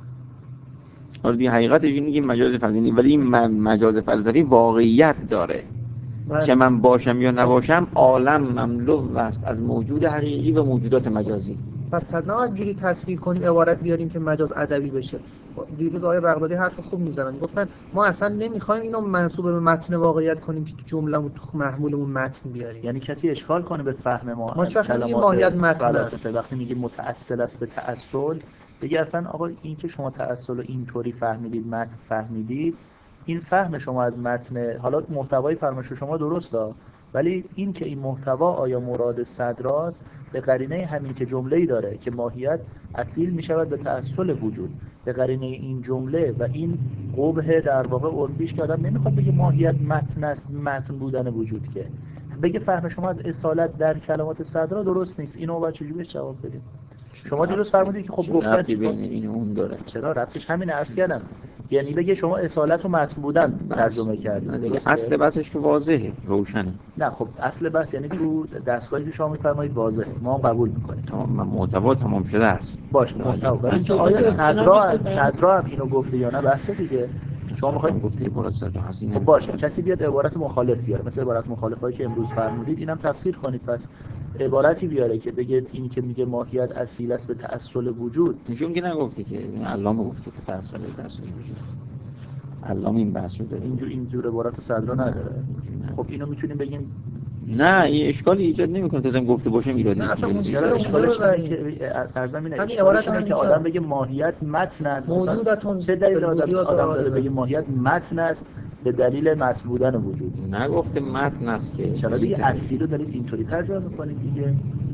آره دیگه حقیقتش اینه که مجاز فلسفی، ولی این مجاز فلسفی واقعیت داره. چه من باشم یا نباشم عالم مملو است از موجود حقیقی و موجودات مجازی. پس نه اینجوری تصویر کنیم عبارت بیاریم که مجاز ادبی بشه. دیروز آقای بغدادی حرف خوب میزنن، گفتن ما اصلا نمیخوایم اینو منسوب به متن واقعیت کنیم که جمله‌مون تو محمولمون متن بیاریم. یعنی کسی اشکال کنه به فهم ما کلمات ماهیت متن است. وقتی میگه متأصل است به تأصل، دیگه اصلا آقا این که شما تأصل رو اینطوری فهمیدید، متن فهمیدید، این فهم شما از متن، حالا محتوای فهمش شما درسته، ولی این که این محتوا آیا مراد صدراست به قرینه همین که جمله‌ای داره که ماهیت اصیل میشود به تأصل وجود، به قرینه این جمله و این قبح در واقع عرفیش که آدم نمیخواد بگه ماهیت متن است، متن بودن وجود، که بگه فهم شما از اصالت در کلمات صدرا درست نیست. اینو باید چجوری بهش جواب بدیم؟ شما دیروز فرمودید که خب گفتن بین این اون داره. چرا ربطش همین عرض کردم، یعنی بگه شما اصالت و متن بودن ترجمه کردید. اصل بحثش که واضحه، روشنه. نه خب اصل بحث یعنی تو دستگاهی که شما میفرمایید واضحه، ما قبول میکنیم. تمام محتوا تمام شده است. باشه محتوا. ولی آیا صدرا هم اینو گفته یا نه بحث دیگه. شما میخواید گفته عبارت صدرا هست. خب باشه کسی بیاد عبارت مخالف بیاره، مثل عبارت مخالفایی که امروز فرمودید، اینم تفسیر کنید. پس عبارتی بیاره که بگه این که میگه ماهیت اصیل است به تأصل وجود، نشون که نگفته که علامه گفته که تأصل وجود. علامه این بحث رو داره. اینجور عبارت صدرا نداره. خب اینو میتونیم بگیم نه این اشکالی ایجاد نمیکنه تا گفته باشه ایرادی نه اصلا اشکالش اینه که ارزم اینه که آدم بگه ماهیت متن است. موجودتون چه دلیل آدم داره بگه ماهیت متن است به دلیل متن بودن وجود؟ نگفته متن است که چرا دیگه اصیل رو دارید اینطوری ترجمه می‌کنید دیگه.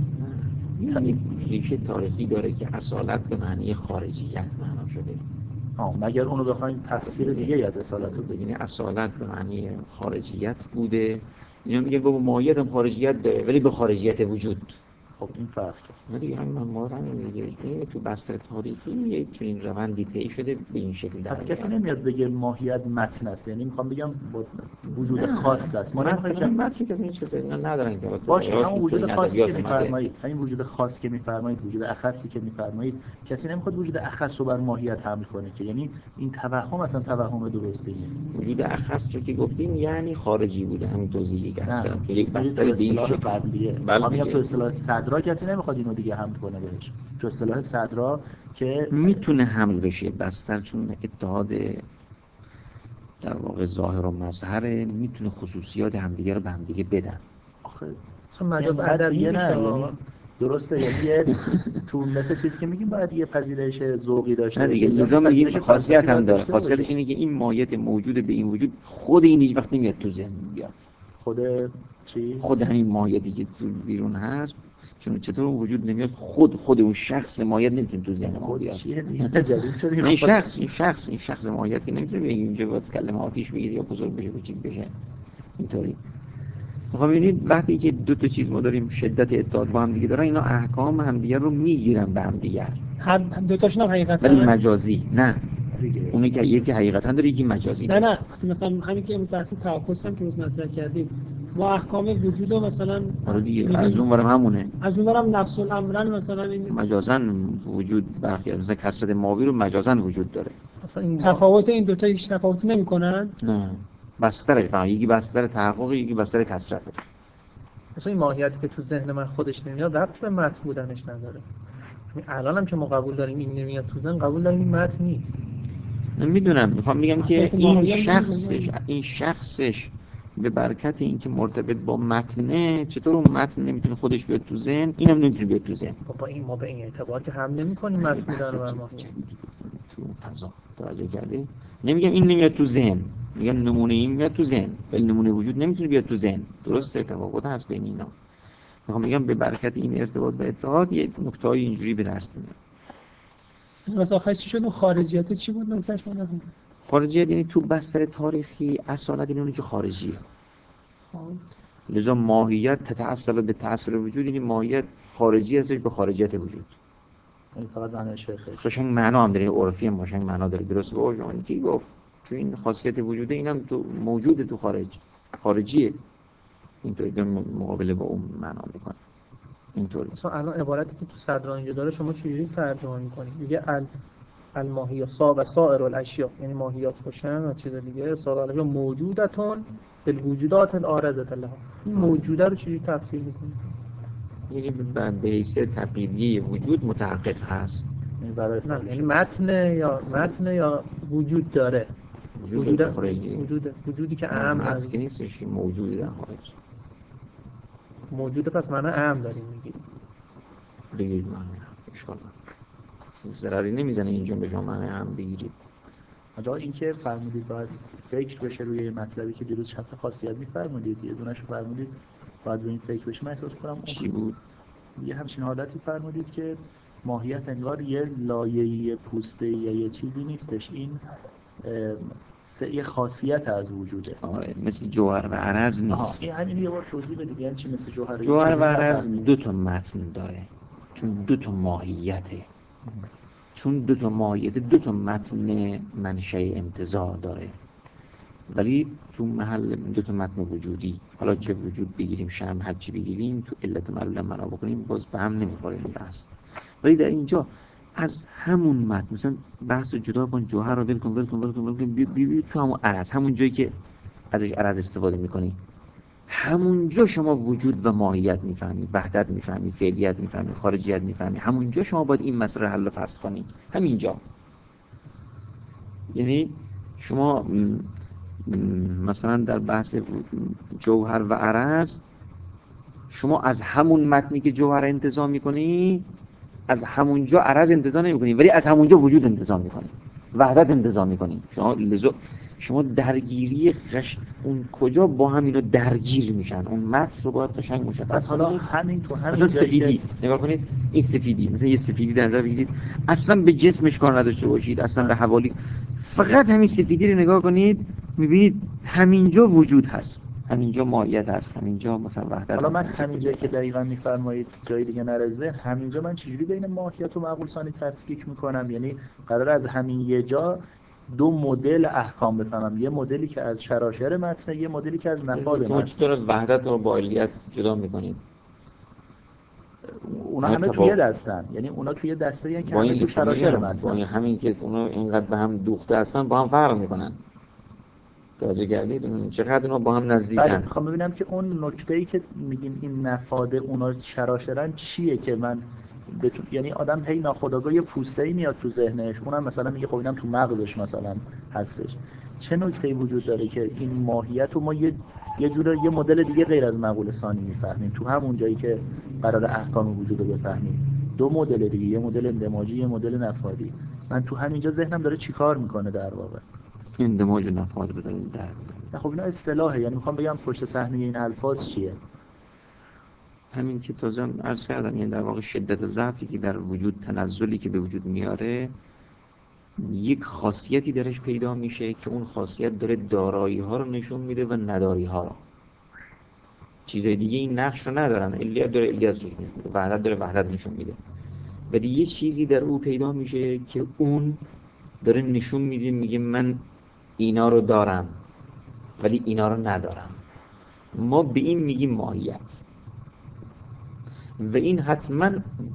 این ریشه تاریخی داره که اصالت به معنی خارجیت معنا شده. مگر اونو بخوایم تفسیر دیگه از اصالت رو بگیم، اصالت به معنی خارجیت بوده. اینا میگن بابا ماهیت هم خارجیت داره ولی به خارجیت وجود. خب این فرق کرد. نه دیگه همین ما رو همین دیگه این تو بستر تاریخی یه چنین روندی طی شده به این شکل در پس کسی نمیاد بگه ماهیت متن است، یعنی میخوام بگم با وجود خاص است. ما نمیخوایم که متن کسی این چیزا اینا ندارن که باشه، همون وجود خاصی که میفرمایید، همین وجود خاص که میفرمایید، وجود اخصی که میفرمایید، کسی نمیخواد وجود اخص رو بر ماهیت حمل کنه که، یعنی این توهم اصلا توهم درسته نیست. وجود اخص چون که گفتیم یعنی خارجی بوده، همین توضیحی که هست که یک بستر به این شکل قبلیه. ما میگم تو اصطلاح صدرا کسی نمیخواد اینو دیگه حمل کنه بهش. تو اصطلاح صدرا که میتونه حمل بشه بستر، چون اتحاد در واقع ظاهر و مظهر میتونه خصوصیات همدیگه رو به همدیگه بدن. آخه اصلا مجاز ادبی نه، نمیشه. یعنی درسته، یعنی تو مثل چیزی که میگیم باید یه پذیرش ذوقی داشته نه دیگه، نظام میگیم خاصیت هم داره. خاصیتش اینه که این ماهیت موجود به این وجود، خود این هیچ وقت نمیاد تو ذهن بیاد. خود چی؟ خود همین ماهیتی که تو بیرون هست، چون چطور اون وجود نمیاد، خود اون شخص ماهیت نمیتونه تو ذهن ما بیاد. جدید شدیم. این شخص ماهیت که نمیتونه بگیم اینجا باید کلمه آتیش بگیره یا بزرگ بشه کوچیک بشه. اینطوری میخوام ببینید وقتی که دو تا چیز ما داریم شدت اتحاد با هم دیگه دارن، اینا احکام همدیگه رو میگیرن به هم دیگه. هر دو تاشون هم حقیقتا ولی مجازی نه. دیگه اونی که یکی حقیقتا داره، یکی مجازی. نه وقتی مثلا همین که بحث تعاکس هم که روز مطرح کردیم، ما احکام وجود رو مثلا آره دیگه، از اون ورم همونه. از اون ورم نفس الامرن مثلا این مجازاً وجود برخی مثلا کثرت ماوی رو مجازاً وجود داره. اصلا این تفاوت این دو تا هیچ تفاوتی نمی‌کنن. نه، بسترش فهم، یکی بستر تحقق، یکی بستر کثرت. اصلا این ماهیتی که تو ذهن من خودش نمیاد ربط به متن بودنش نداره. الان هم که ما قبول داریم این نمیاد تو ذهن، قبول داریم این متن نیست. نمیدونم، میخوام بگم که این شخصش به برکت اینکه مرتبط با متنه، چطور اون متن نمیتونه خودش بیاد تو ذهن، اینم نمیتونه بیاد تو ذهن. با این ما به این اعتبار که هم نمی‌کنیم متن بودن رو بر ما تو فضا توجه کردی؟ نمیگم این نمیاد تو ذهن، میگم نمونه این میاد تو ذهن، ولی نمونه وجود نمیتونه بیاد تو ذهن. درسته، تفاوت هست بین اینا. میخوام بگم به برکت این ارتباط به اتحاد یه نکته‌ای اینجوری به دست میاد. مثلا آخرش چی شد؟ خارجیت چی بود نکتهش؟ من نفهمیدم. خارجیت یعنی تو بستر تاریخی اصالت اینه که خارجیه. لذا ماهیت تتعصب به تعصب وجود، یعنی ماهیت خارجی هستش به خارجیت وجود. این فقط معنیش خیلی قشنگ معنا هم داره، عرفی هم قشنگ معنا داره. درست با شما کی گفت چون این خاصیت وجوده، اینم تو موجوده تو خارجیه. اینطوری در مقابله با اون معنا میکنه. اینطوری مثلا الان عبارتی که تو صدرا اینجا داره شما چجوری ترجمه می‌کنید؟ میگه الماهی و سائر الاشیاء، یعنی ماهیات باشن و چیز دیگه، سائر الاشیاء موجودتون بالوجودات العارضه لها. این موجوده رو چجوری تفسیر می‌کنید؟ یعنی به حیثیت تقییدی وجود متحقق هست. نه یعنی متن یا وجود داره. وجودی که اعم هست که نیستش که موجودی در خارج. موجوده پس معنی اعم داریم میگیم. بگید معنی اشکال ضرری نمیزنه اینجا به شما معنی اعم بگیرید. حالا اینکه فرمودید باید فکر بشه روی مطلبی که دیروز چند تا خاصیت می‌فرمودید، یه دونه‌شو فرمودید باید روی این فکر بشه. من احساس کنم چی بود؟ یه همچین حالتی فرمودید که ماهیت انگار یه لایه‌ای پوسته‌ای یا یه چیزی نیستش، این یه خاصیت از وجوده. آره، مثل جوهر و عرض نیست. این همین یه بار توضیح بدید یعنی چی مثل جوهر و عرض دو تا متن داره، چون دو تا ماهیته. چون دو تا ماهیت، دو تا متن منشأ انتزاع داره، ولی تو محل دو تا متن وجودی، حالا چه وجود بگیریم شرم هر چی بگیریم، تو علت معلول معنا بکنیم، باز به هم نمیخوره این بحث. ولی در اینجا از همون متن مثلا بحث رو جدا کن، جوهر رو ول کن بی تو همون عرض، همون جایی که ازش عرض استفاده میکنی، همونجا شما وجود و ماهیت میفهمی، وحدت میفهمی، فعلیت میفهمی، خارجیت میفهمی. همونجا شما باید این مسئله حل و فصل کنی، همینجا. یعنی شما مثلا در بحث جوهر و عرض، شما از همون متنی که جوهر انتزاع میکنی، از همونجا عرض انتزاع نمیکنی، ولی از همونجا وجود انتزاع میکنی، وحدت انتزاع میکنی. شما درگیری اون کجا با هم اینا درگیر میشن، اون متن رو باید قشنگ مشخص کنید. حالا همین تو همین مثلا سفیدی نگاه کنید، این سفیدی مثلا یه سفیدی در نظر بگیرید، اصلا به جسمش کار نداشته باشید، اصلا به حوالی، فقط همین سفیدی رو نگاه کنید، میبینید همینجا وجود هست، همینجا ماهیت هست، همینجا مثلا وحدت حالا هست. من همینجا که دقیقاً میفرمایید جای دیگه نرزه، همینجا من چجوری بین ماهیت و معقول ثانی تفکیک میکنم؟ یعنی قرار از همین یه جا دو مدل احکام بفهمم، یه مدلی که از شراشر متن، یه مدلی که از نفاذ شما متن. چطور وحدت رو با علیت جدا میکنید؟ اونا همه توی یه دستن، یعنی اونا توی یه دسته هستن که همه تو شراشر متن. با این همین که اونا اینقدر به هم دوخته هستن با هم فرق میکنن. توجه کردید چقدر اونا با هم نزدیکن؟ بله، میخوام ببینم که اون نکته‌ای که میگیم این نفاذ اونا شراشرن چیه که من یعنی آدم هی ناخودآگاه یه پوسته‌ای میاد تو ذهنش، اونم مثلا میگه خب اینم تو مغزش مثلا هستش. چه نکته‌ای وجود داره که این ماهیت رو ما یه جوره یه مدل دیگه غیر از معقول ثانی میفهمیم تو همون جایی که قرار احکام وجود رو بفهمیم؟ دو مدل دیگه، یه مدل اندماجی، یه مدل نفاذی. من تو همینجا ذهنم داره چیکار میکنه در واقع؟ اندماج و نفاذ رو داریم در. نه خب اینا اصطلاحه، یعنی میخوام بگم پشت صحنه این الفاظ چیه؟ همین که تازه عرض کردم، یعنی در واقع شدت ضعفی که در وجود، تنزلی که به وجود میاره، یک خاصیتی درش پیدا میشه که اون خاصیت داره دارایی ها رو نشون میده و نداری ها رو. چیزای دیگه این نقش رو ندارن. علیت داره علیت رو نشون میده، وحدت داره وحدت نشون میده، ولی یه چیزی در او پیدا میشه که اون داره نشون میده، میگه من اینا رو دارم ولی اینا رو ندارم. ما به این میگیم ماهیت. و این حتما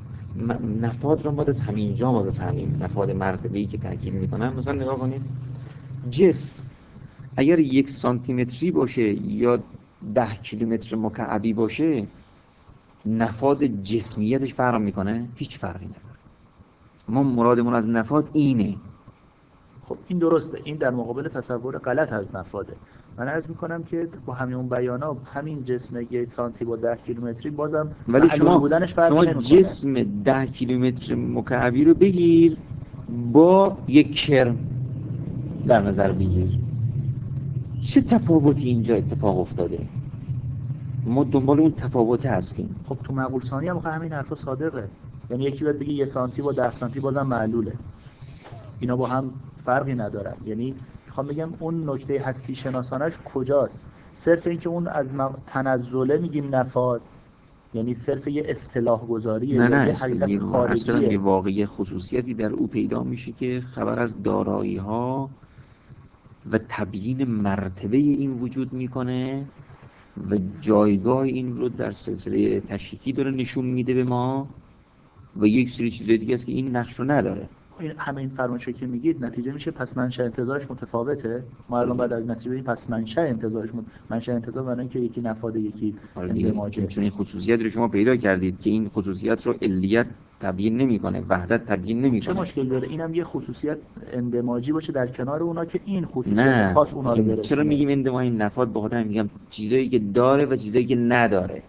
نفاذ رو باید از همینجا ما بفهمیم. نفاذ مرتبه‌ای که تاکید میکنم، مثلا نگاه کنید جسم اگر 1 سانتیمتری باشه یا 10 کیلومتر مکعبی باشه، نفاذ جسمیتش فرق میکنه؟ هیچ فرقی نداره. ما مرادمون از نفاذ اینه. خب این درسته، این در مقابل تصور غلط از نفاذه. من عرض میکنم که با همین بیانا همین جسم 1 سانتی با 10 کیلومتری بازم ولی شما نمیکنه. جسم 10 کیلومتر مکعبی رو بگیر با 1 کرم در نظر بگیر، چه تفاوتی اینجا اتفاق افتاده؟ ما دنبال اون تفاوت هستیم. خب تو معقول ثانی هم همین حرفا صادقه، یعنی یکی باید بگه 1 سانتی با 10 سانتی بازم معلوله، اینا با هم فرقی ندارن. یعنی میخوام بگم اون نکته هستی شناسانش کجاست؟ صرف این که اون از تنزله میگیم نفاذ، یعنی صرف یه اصطلاح گذاریه، نه یه حقیقت خارجیه. یه واقعی خصوصیتی در او پیدا میشه که خبر از دارایی ها و تبیین مرتبه این وجود میکنه و جایگاه این رو در سلسله تشریکی داره نشون میده به ما، و یک سری چیزای دیگه است که این نقش رو نداره. این همه این فرمایشی که میگید نتیجه میشه پس منشأ انتزاعش متفاوته. ما الان بعد از نتیجه این پس منشأ انتزاعش منشأ انتزاع برای اینکه یکی نفاذ یکی اندماجه. چون این خصوصیت رو شما پیدا کردید که این خصوصیت رو علیت تبیین نمیکنه، وحدت تبیین نمیکنه. چه مشکل داره اینم یه خصوصیت اندماجی باشه در کنار اونا که این خصوصیت خاص اونها رو برسونه؟ چرا میگیم اندماج نفاذ؟ بخاطر میگم چیزایی که داره و چیزایی که نداره.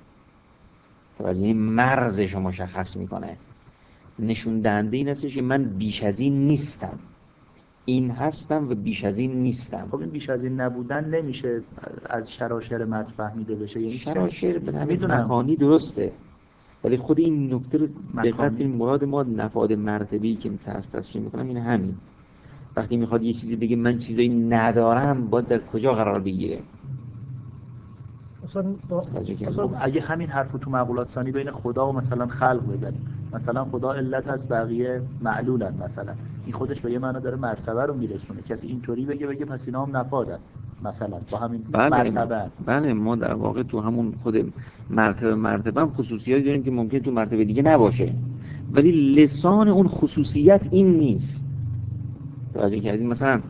این مرزش رو مشخص میکنه. نشون دهنده این هستش که من بیش از این نیستم، این هستم و بیش از این نیستم. خب این بیش از این نبودن نمیشه از شراشر متن فهمیده بشه. یعنی شراشر به همین مکانی درسته، ولی خود این نکته رو دقت کنید. مراد ما نفاذ مرتبه‌ای که تصریح میکنم این همین. وقتی میخواد یه چیزی بگه من چیزایی ندارم، باید در کجا قرار بگیره؟ مثلا اگه همین حرفو تو معقولات ثانی بین خدا و مثلا خلق بزنیم، مثلا خدا علت از بقیه معلولن، مثلا این خودش به یه معنا داره مرتبه رو میرسونه. کسی اینطوری بگه پس اینا هم نفاذن مثلا با همین مرتبه. بله ما در واقع تو همون خود مرتبه هم خصوصیاتی داریم که ممکن تو مرتبه دیگه نباشه، ولی لسان اون خصوصیت این نیست. توجه کردید؟ مثلا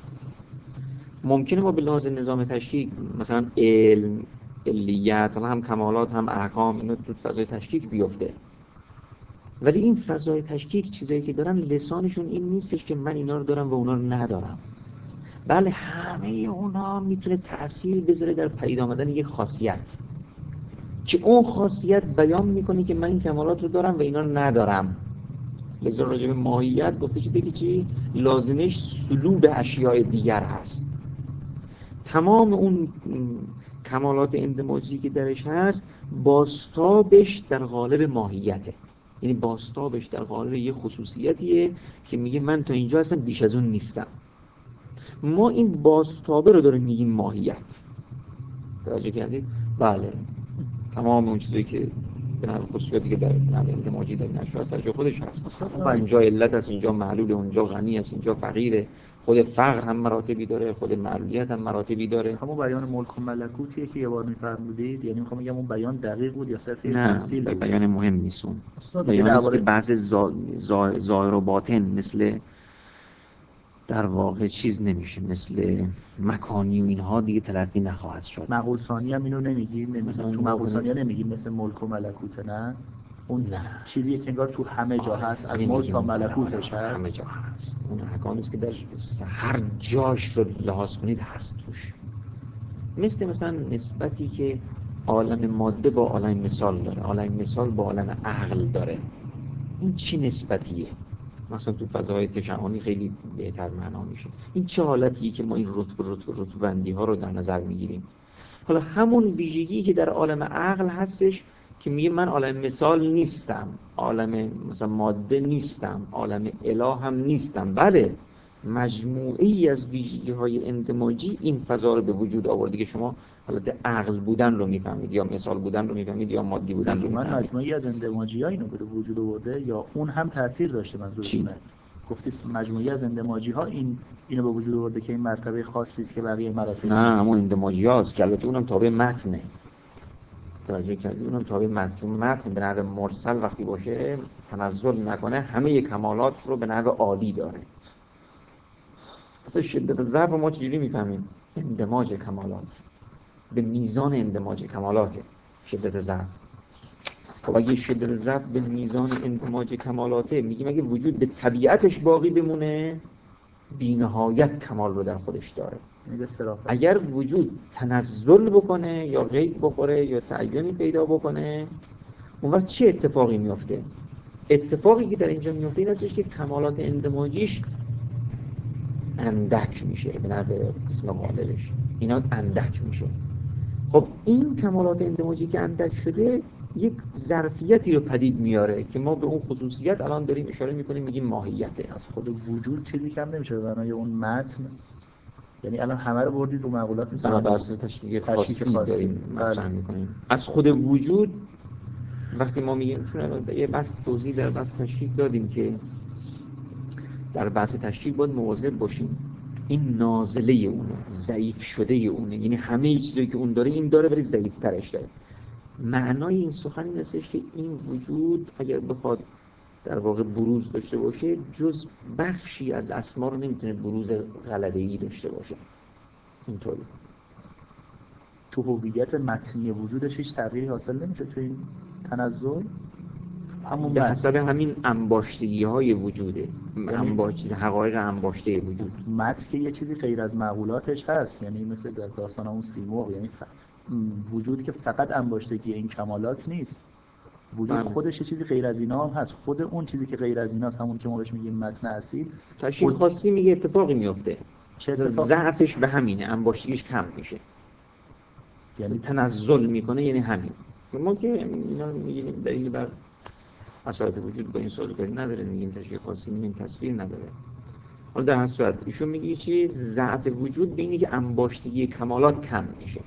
ممکنه ما به لحاظ نظام تشکیک مثلا علم، علیت، هم کمالات هم احکام، اینا تو فضای تشکیک بیفته، ولی این فضای تشکیک چیزایی که دارن لسانشون این نیستش که من اینا رو دارم و اونا رو ندارم. بله همه اونا میتونه تأثیر بذاره در پدید آمدن یک خاصیت که اون خاصیت بیان میکنه که من این کمالات رو دارم و اینا رو ندارم. لذا راجع به ماهیت گفته شده که چی؟ لازمش سلوب اشیاء دیگر هست. تمام اون کمالات اندماجی که درش هست بازتابش در قالب ماهیته، یعنی بازتابش در قالب یه خصوصیتیه که میگه من تا اینجا هستم، بیش از اون نیستم. ما این بازتابه رو داریم میگیم ماهیت. توجه کردید؟ بله تمام اون چیزایی که به نوع خصوصیاتی که در نوع اندماجی در نشر هست در خودش هست. اینجا علت است، اینجا معلول، اونجا غنی است، اینجا فقیره. خود فقر هم مراتبی داره، خود معلولیت هم مراتبی داره. همون بیان ملک و ملکوتیه که یه بار می‌فرمودید، یعنی میخوام بگم اون بیان دقیق بود یا صرف نه تمثیل بود؟ بیان مهم نیست اون. استاد بیان است درباره که بحث ظاهر و باطن مثل در واقع چیز نمیشه، مثل مکانی و اینها دیگه تلقی نخواهد شد. معقول ثانی هم اینو نمیگیم، مثلا تو معقول ثانی نمی‌گیم. نمیگیم مثل ملک و ملکوت، نه اون نه. چیزیه که انگار تو همه جا هست، از ملک تا ملکوتش هست. همه جا هست. اون احکامی است که در هر جاش رو لحاظ کنید هست توش. مثلا نسبتی که عالم ماده با عالم مثال داره، عالم مثال با عالم عقل داره. این چی نسبتیه؟ مثلا تو فضای تشنعانی خیلی بهتر معنا میشه. این چه حالتیه که ما این رتبه بندی ها رو در نظر میگیریم؟ حالا همون ویژگی که در عالم عقل هستش که میگه من عالم مثال نیستم، عالم مثلا ماده نیستم، عالم اله هم نیستم. بله مجموعی از ویژگی‌های اندماجی این فضا رو به وجود آورده که شما حالت عقل بودن رو میفهمید یا مثال بودن رو میفهمید یا مادی بودن رو من میفهمید. مجموعی از اندماجی‌ها اینو به وجود آورده یا اون هم تاثیر داشته؟ منظورتونه گفتید مجموعی از اندماجی‌ها اینو به وجود آورده که این مرتبه خاصی است که بقیه مراتب نه همون اندماجی هاست که البته اونم تابع متنه. توجه کردید؟ اونم تابع متن. متن به نحو مرسل وقتی باشه تنزل نکنه همه کمالات رو به نحو عالی داره. اصلا شدت ضعف ما چجوری میفهمیم؟ اندماج کمالات به میزان اندماج کمالاته شدت ضعف. خب اگه شدت ضعف به میزان اندماج کمالاته، میگیم اگه وجود به طبیعتش باقی بمونه بی‌نهایت کمال رو در خودش داره. اگر وجود تنزل بکنه یا غیب بخوره یا تعیینی پیدا بکنه، اون وقت چه اتفاقی میفته؟ اتفاقی که در اینجا میفته این هستش که کمالات اندماجیش اندک میشه، به نحو اسم غالبش اینا اندک میشه. خب این کمالات اندماجی که اندک شده یک ظرفیتی رو پدید میاره که ما به اون خصوصیت الان داریم اشاره میکنیم، میگیم ماهیته. از خود وجود چیزی کم نمیشه به معنای اون متن، یعنی الان همه رو بردید رو معقولات ثانی. بحث تشکیک خاصی داریم مطرح میکنیم. از خود وجود وقتی ما میگیم، چون الان یه بحث توضیح در بحث تشکیک دادیم که در بحث تشکیک باید مواظب باشیم این نازله اونه، ضعیف شده اونه، یعنی همه چیزی که اون داره این داره ولی ضعیف ترش داره. معنای این سخن این هستش که این وجود اگر بخواد در واقع بروز داشته باشه جز بخشی از اسما رو نمیتونه بروز غلبه‌ای داشته باشه. اینطوری تو هویت متنی وجودش هیچ تغییری حاصل نمیشه تو این تنزل، همون به حسب همین انباشتگی‌های وجوده، چیز حقایق انباشته وجود. متن که یه چیزی غیر از معقولاتش هست، یعنی مثل در داستان اون سیمرغ، یعنی وجود که فقط انباشتگی این کمالات نیست، وجود خودش یه چیزی غیر از اینا هم هست. خود اون چیزی که غیر از ایناست همون که ما بهش میگیم متن اصیل. تشکیل خاصی میگه اتفاقی میفته، چه ضعفش به همینه، انباشتگیش کم میشه، یعنی تنزل میکنه، یعنی همین. ما که اینا میگیم دلیل بر اصالت وجود با این سازگاری نداره، میگیم تشکیل خاصی، میگیم تصویر نداره. حالا در هر صورت ایشون میگه چی؟ ضعف وجود به اینه که انباشتگی کمالات کم میشه.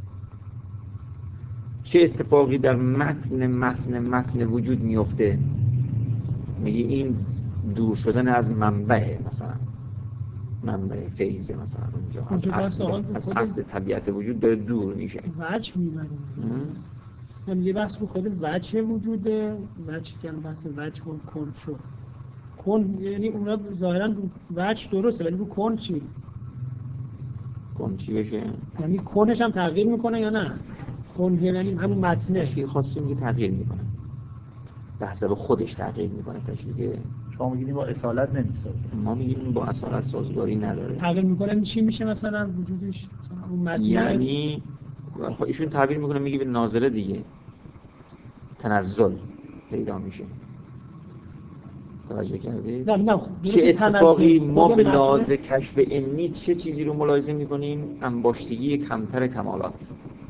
چه اتفاقی در متن وجود میفته؟ میگه این دور شدن از منبع، مثلا منبع فیض مثلا اونجا از اصل طبیعت وجود داره دور میشه. وجه میبریم من یه بحث رو خود وجه وجوده، وجه که بحث وجه کن شد کن، یعنی اونا ظاهرا وجه درسته ولی رو کن چی؟ کن چی بشه؟ یعنی کنش هم تغییر میکنه یا نه؟ کن یعنی همون متنه تشکیل خاصی میگه تغییر میکنه، به حسب خودش تغییر میکنه. تشکیل شما میگید با اصالت نمیسازه، ما میگیم با اصالت سازگاری نداره. تغییر میکنه چی میشه مثلا وجودش؟ مثلا اون متن یعنی ایشون تعبیر میکنه، میگه به ناظره دیگه تنزل پیدا میشه. توجه کردید؟ نه چه اتفاقی ما به لحاظ کشف علمی چه چیزی رو ملاحظه میکنیم؟ انباشتگی کمتر کمالات.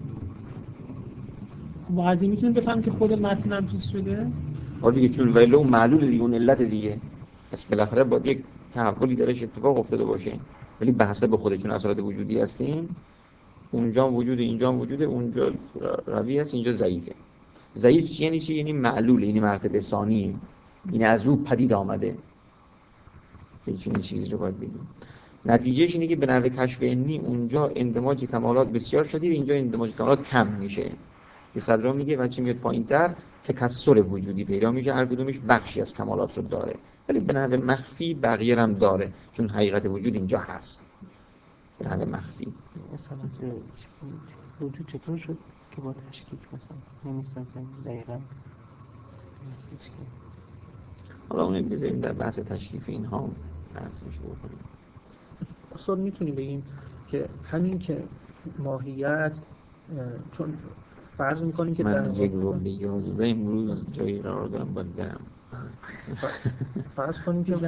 واضح میتونیم بفهمیم که خود متن هم چیز شده؟ آره دیگه، چون ولی اون معلول دیگه، اون علت دیگه، پس بالاخره باید یک تحولی درش اتفاق افتاده باشه. ولی به حسب خودشون اصالت وجودی هستیم، اونجا وجود اینجا وجود، اونجا قوی هست اینجا ضعیفه. ضعیف چی یعنی چی؟ یعنی معلول، یعنی مرتبه ثانیه، این از رو پدید آمده. هیچ چیزی رو باید بگیم. نتیجهش اینه که به نحو کشف علمی اونجا اندماج کمالات بسیار شدید، اینجا اندماج کمالات کم میشه. یه صدرا میگه بچه میاد پایین‌تر تکثر وجودی پیدا میشه، هر کدومش بخشی از کمالات رو داره، ولی به نحو مخفی بقیه هم داره، چون حقیقت وجود اینجا هست به نحو مخفی. مثلا وجود چطور شد که با تشکیک مثلا نمی‌سازن دقیقاً؟ حالا اون بذاریم در بحث تشریف اینها بحثش بکنیم. اصلا میتونیم بگیم که همین که ماهیت، چون فرض میکنیم که من یک رو به 11 امروز جایی قرار دارم باید برم. فرض کنیم که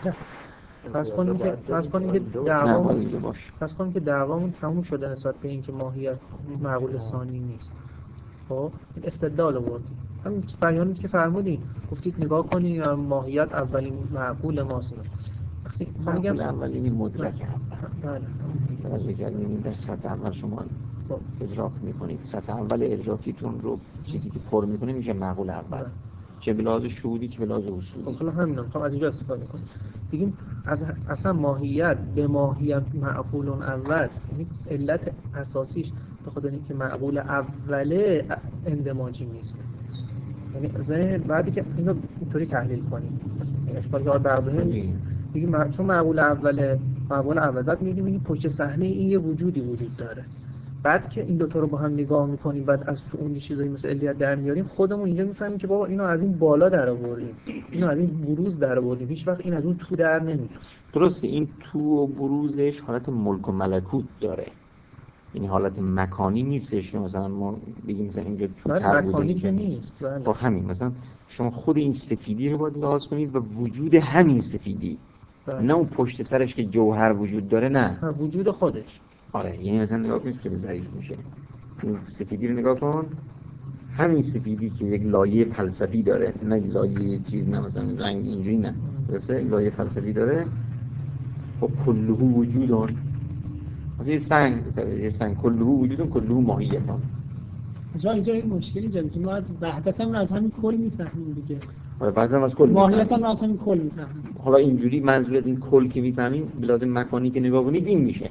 دعوامون تموم شده نسبت به اینکه ماهیت معقول ثانی نیست. خب استدلال آوردید، همین بیانی که فرمودید، گفتید نگاه کنید ماهیت اولین معقول ماست. وقتی معقول اولینی مدرکه. بله. توجه کردید در سطح اول شما ادراک میکنید، سطح اول ادراکیتون رو چیزی که پر میکنه میشه معقول اول، چه به لحاظ شهودی چه به لحاظ اصولی. خب همین میخوام از اینجا استفاده کنیم. دیگه اصلا ماهیت به ماهیت معقول اول، یعنی علت اساسیش به خاطر اینکه معقول اوله اندماجی نیست. یعنی ذهن بعدی که اینو اینطوری تحلیل کنیم اشکالی که بعدا میگیم چون معقول اول بعد میگیم پشت صحنه این یه وجودی وجود داره. بعد که این دوتا رو با هم نگاه میکنیم، بعد از تو اون چیزایی مثل علیت در میاریم، خودمون اینجا میفهمیم که بابا اینو از این بالا در آوردیم، اینو از این بروز در آوردیم، هیچ وقت این از اون تو در نمیاد. درسته، این تو و بروزش حالت ملک و ملکوت داره، این حالت مکانی نیستش که مثلا ما بگیم مثلا اینجا تو مکانی که نیست. با همین مثلا شما خود این سفیدی رو باید لحاظ کنید و وجود همین سفیدی، نه اون پشت سرش که جوهر وجود داره، نه وجود خودش. آره، یعنی مثلا نگاه کنید که به ضعیف میشه، این سفیدی رو نگاه کن، همین سفیدی که یک لایه فلسفی داره، نه لایه چیز، نه مثلا رنگ اینجوری، نه درسته، لایه فلسفی داره. خب کله وجودون، مثلا یه سنگ کله وجودون کله ماهیتون. اینجا این مشکلی جدی که ما از وحدتمون از همین کل میفهمیم دیگه. آره بعضی از کل ماهیتمون از همین کل میفهمیم. حالا اینجوری منظور از این کل که میفهمیم به لازم مکانی که نگاه کنید این میشه.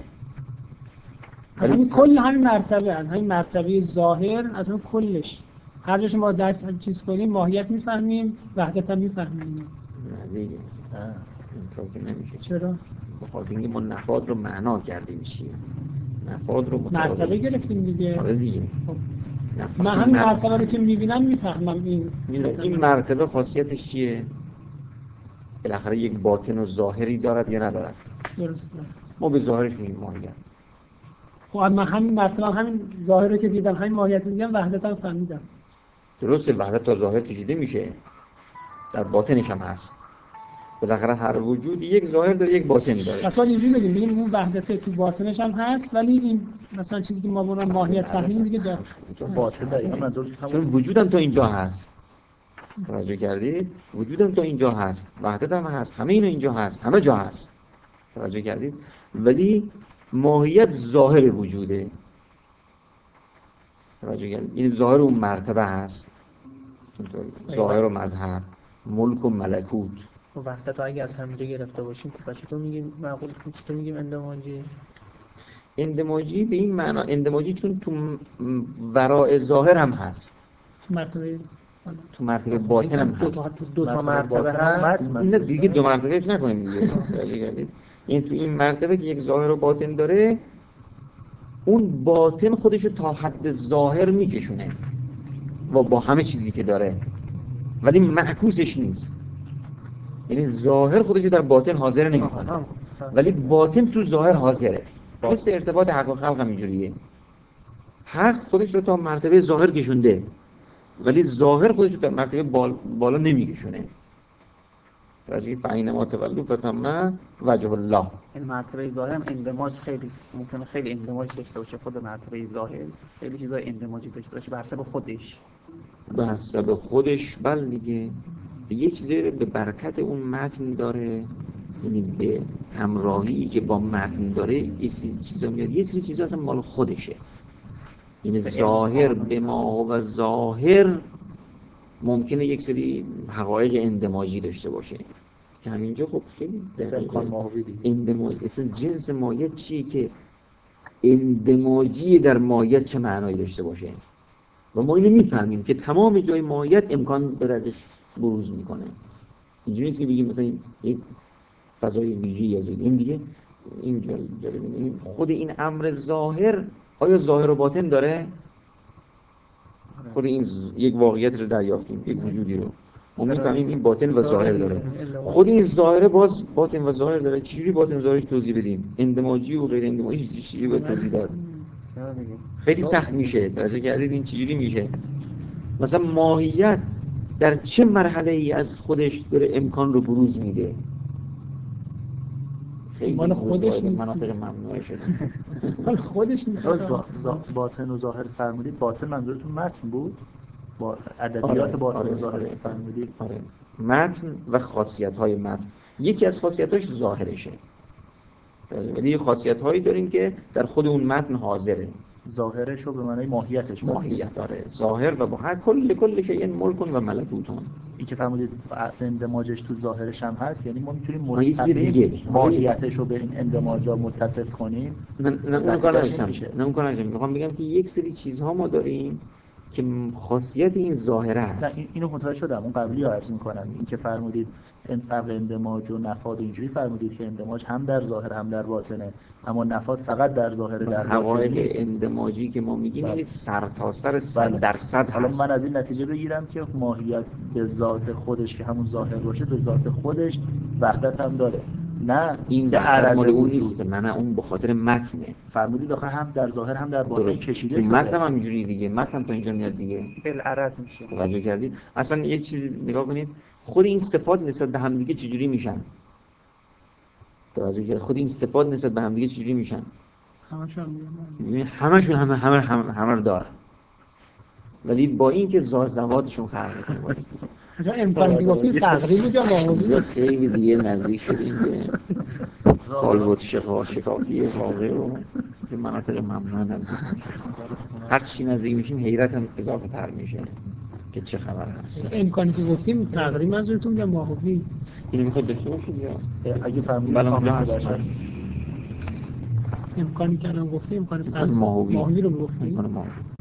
همین کل همین مرتبه هست، همین مرتبه ظاهر از اون کلش. هر جا ما دست چیز کنیم ماهیت میفهمیم، وحدت هم میفهمیم. نه دیگه. اینطور که نمیشه. چرا؟ بخاطر اینکه ما نفاد رو معنا کردیم چیه؟ نفاد رو مرتبه گرفتیم دیگه. آره دیگه. من همین مرتبه رو که میبینم میفهمم این مرتبه خاصیتش چیه؟ بالاخره یک باطن و ظاهری دارد یا ندارد؟ درسته. ما به ظاهرش میگیم ماهیت. خب من همین مرتبه همین ظاهر رو که دیدم، همین ماهیت رو دیدم، وحدت هم فهمیدم. درسته، وحدت تا ظاهر کشیده میشه، در باطنش هم هست. بالاخره هر وجود یک ظاهر داره یک باطن داره. مثلا اینجوری بگیم اون وحدت تو باطنش هم هست، ولی این مثلا چیزی که ما به اون ماهیت فهمیدیم دیگه داره. باطن دقیقاً چون وجودم تا اینجا هست. توجه کردید؟ وجودم تا اینجا هست، وحدت هم هست، همه اینا اینجا هست، همه جا هست. توجه کردید؟ ولی ماهیت ظاهر وجوده. توجه کردید؟ این ظاهر اون مرتبه هست. ظاهر و مظهر، ملک و ملکوت. وحدت رو اگه از همینجا گرفته باشیم که چطور میگیم معقول، چطور میگیم اندماجی؟ اندماجی به این معنا اندماجی چون تو ورای ظاهر هم هست، تو مرتبه باطن هم هست. دو تا مرتبه هست. نه دیگه دو مرتبهش نکنیم دیگه. این تو این مرتبه که یک ظاهر و باطن داره، اون باطن خودشو تا حد ظاهر میکشونه و با همه چیزی که داره، ولی معکوسش نیست. یعنی ظاهر خودشو در باطن حاضر نمیکنه، ولی باطن تو ظاهر حاضره. مثل ارتباط حق و خلق هم اینجوریه. حق خودش رو تا مرتبه ظاهر کشونده، ولی ظاهر خودش رو تا مرتبه بالا نمیکشونه. راجعی فعینما تولو فتمه وجه الله. این مرتبه ظاهر هم اندماج خیلی ممکنه خیلی اندماج داشته باشه، خود مرتبه ظاهر خیلی چیزای اندماجی داشته باشه به حسب خودش. به حسب خودش بله دیگه. یه چیزی به برکت اون متن داره، یعنی به همراهی که با متن داره یه سری چیزا میاد، یه سری چیزا اصلا مال خودشه. این ظاهر به ما و ظاهر ممکنه یک سری حقایق اندماجی داشته باشه که همینجا خب خیلی اندماج، اصلا جنس ماهیت چیه که اندماجی در ماهیت چه معنایی داشته باشه و ما اینو میفهمیم که تمام جای ماهیت امکان داره ازش بروز میکنه. اینجوری نیست که بگیم مثلا یک فضای ویژه‌ای از این دیگه اینجا خود این امر ظاهر آیا ظاهر و باطن داره؟ خود این یک واقعیت رو دریافتیم، یک وجودی رو ما میفهمیم این باطن و ظاهر داره. خود این ظاهره باز باطن و ظاهر داره. چجوری باطن و ظاهرش توضیح بدیم؟ اندماجی و غیر اندماجی چجوری باید توضیح داد؟ خیلی سخت میشه. توجه کردید این چجوری میشه؟ مثلا ماهیت در چه مرحله ای از خودش داره امکان رو بروز میده؟ مال خودش نیست. مناطق ممنوعه شده. مال خودش نیست. باطن و ظاهر فرمودید. باطن منظورتون متن بود؟ با ادبیات باطن و ظاهر فرمودید؟ آره. متن و خاصیت‌های متن. یکی از خاصیت‌هاش ظاهرشه. ولی یه خاصیت‌هایی داریم که در خود اون متن حاضره. ظاهرش رو به معنای ماهیتش. ماهیت داره. ظاهر و با کل شیء ملک و ملکوتون. این که فرمودید اندماجش تو ظاهرش هم هست، یعنی ما میتونیم مستقیم ماهیتش رو به این اندماجا متصف کنیم. نه اون کار میخوام بگم که یک سری چیزها ما داریم که خاصیت این ظاهره هست. اینو متوجه شدم. اون قبلی رو عرض می‌کنم. این که فرمودید فرق اندماج و نفاد اینجوری فرمودید که اندماج هم در ظاهر هم در باطنه، اما نفاد فقط در ظاهر در باطن. حقایق اندماجی که ما میگیم این سرتاسر 100% حالا من از این نتیجه بگیرم که ماهیت به ذات خودش که همون ظاهر باشه به ذات خودش وحدت هم داره. نه این در مال اون نیست، من اون به خاطر متنه. فرمودید آخه هم در ظاهر هم در باطن کشیده شده. متن هم اینجوری دیگه، متن تا اینجا میاد دیگه. بالعرض میشه. توجه کردید؟ اصلا یه چیز نگاه کنید، خود این صفات نسبت به هم دیگه چجوری میشن؟ توجه کردید؟ خود این صفات نسبت به هم دیگه چجوری میشن؟ همشون همه رو دارن. ولی با این که ذواتشون فرق میکنه. مثلا امکان گفتید تقریبی بود یا ماهوی؟ خیلی دیگه نزدیک شدیم به حالوت شکافی واقع رو که مناطق ممنوعه. هر چی نزدیک میشیم حیرت هم اضافه تر میشه که چه خبر هست. امکانی که گفتیم تقریبی منظورتون یا ماهوی؟ اینو میخواید داشته باشید یا اگه فرمودید امکانی که الان گفتیم امکان ماهوی رو گفتیم.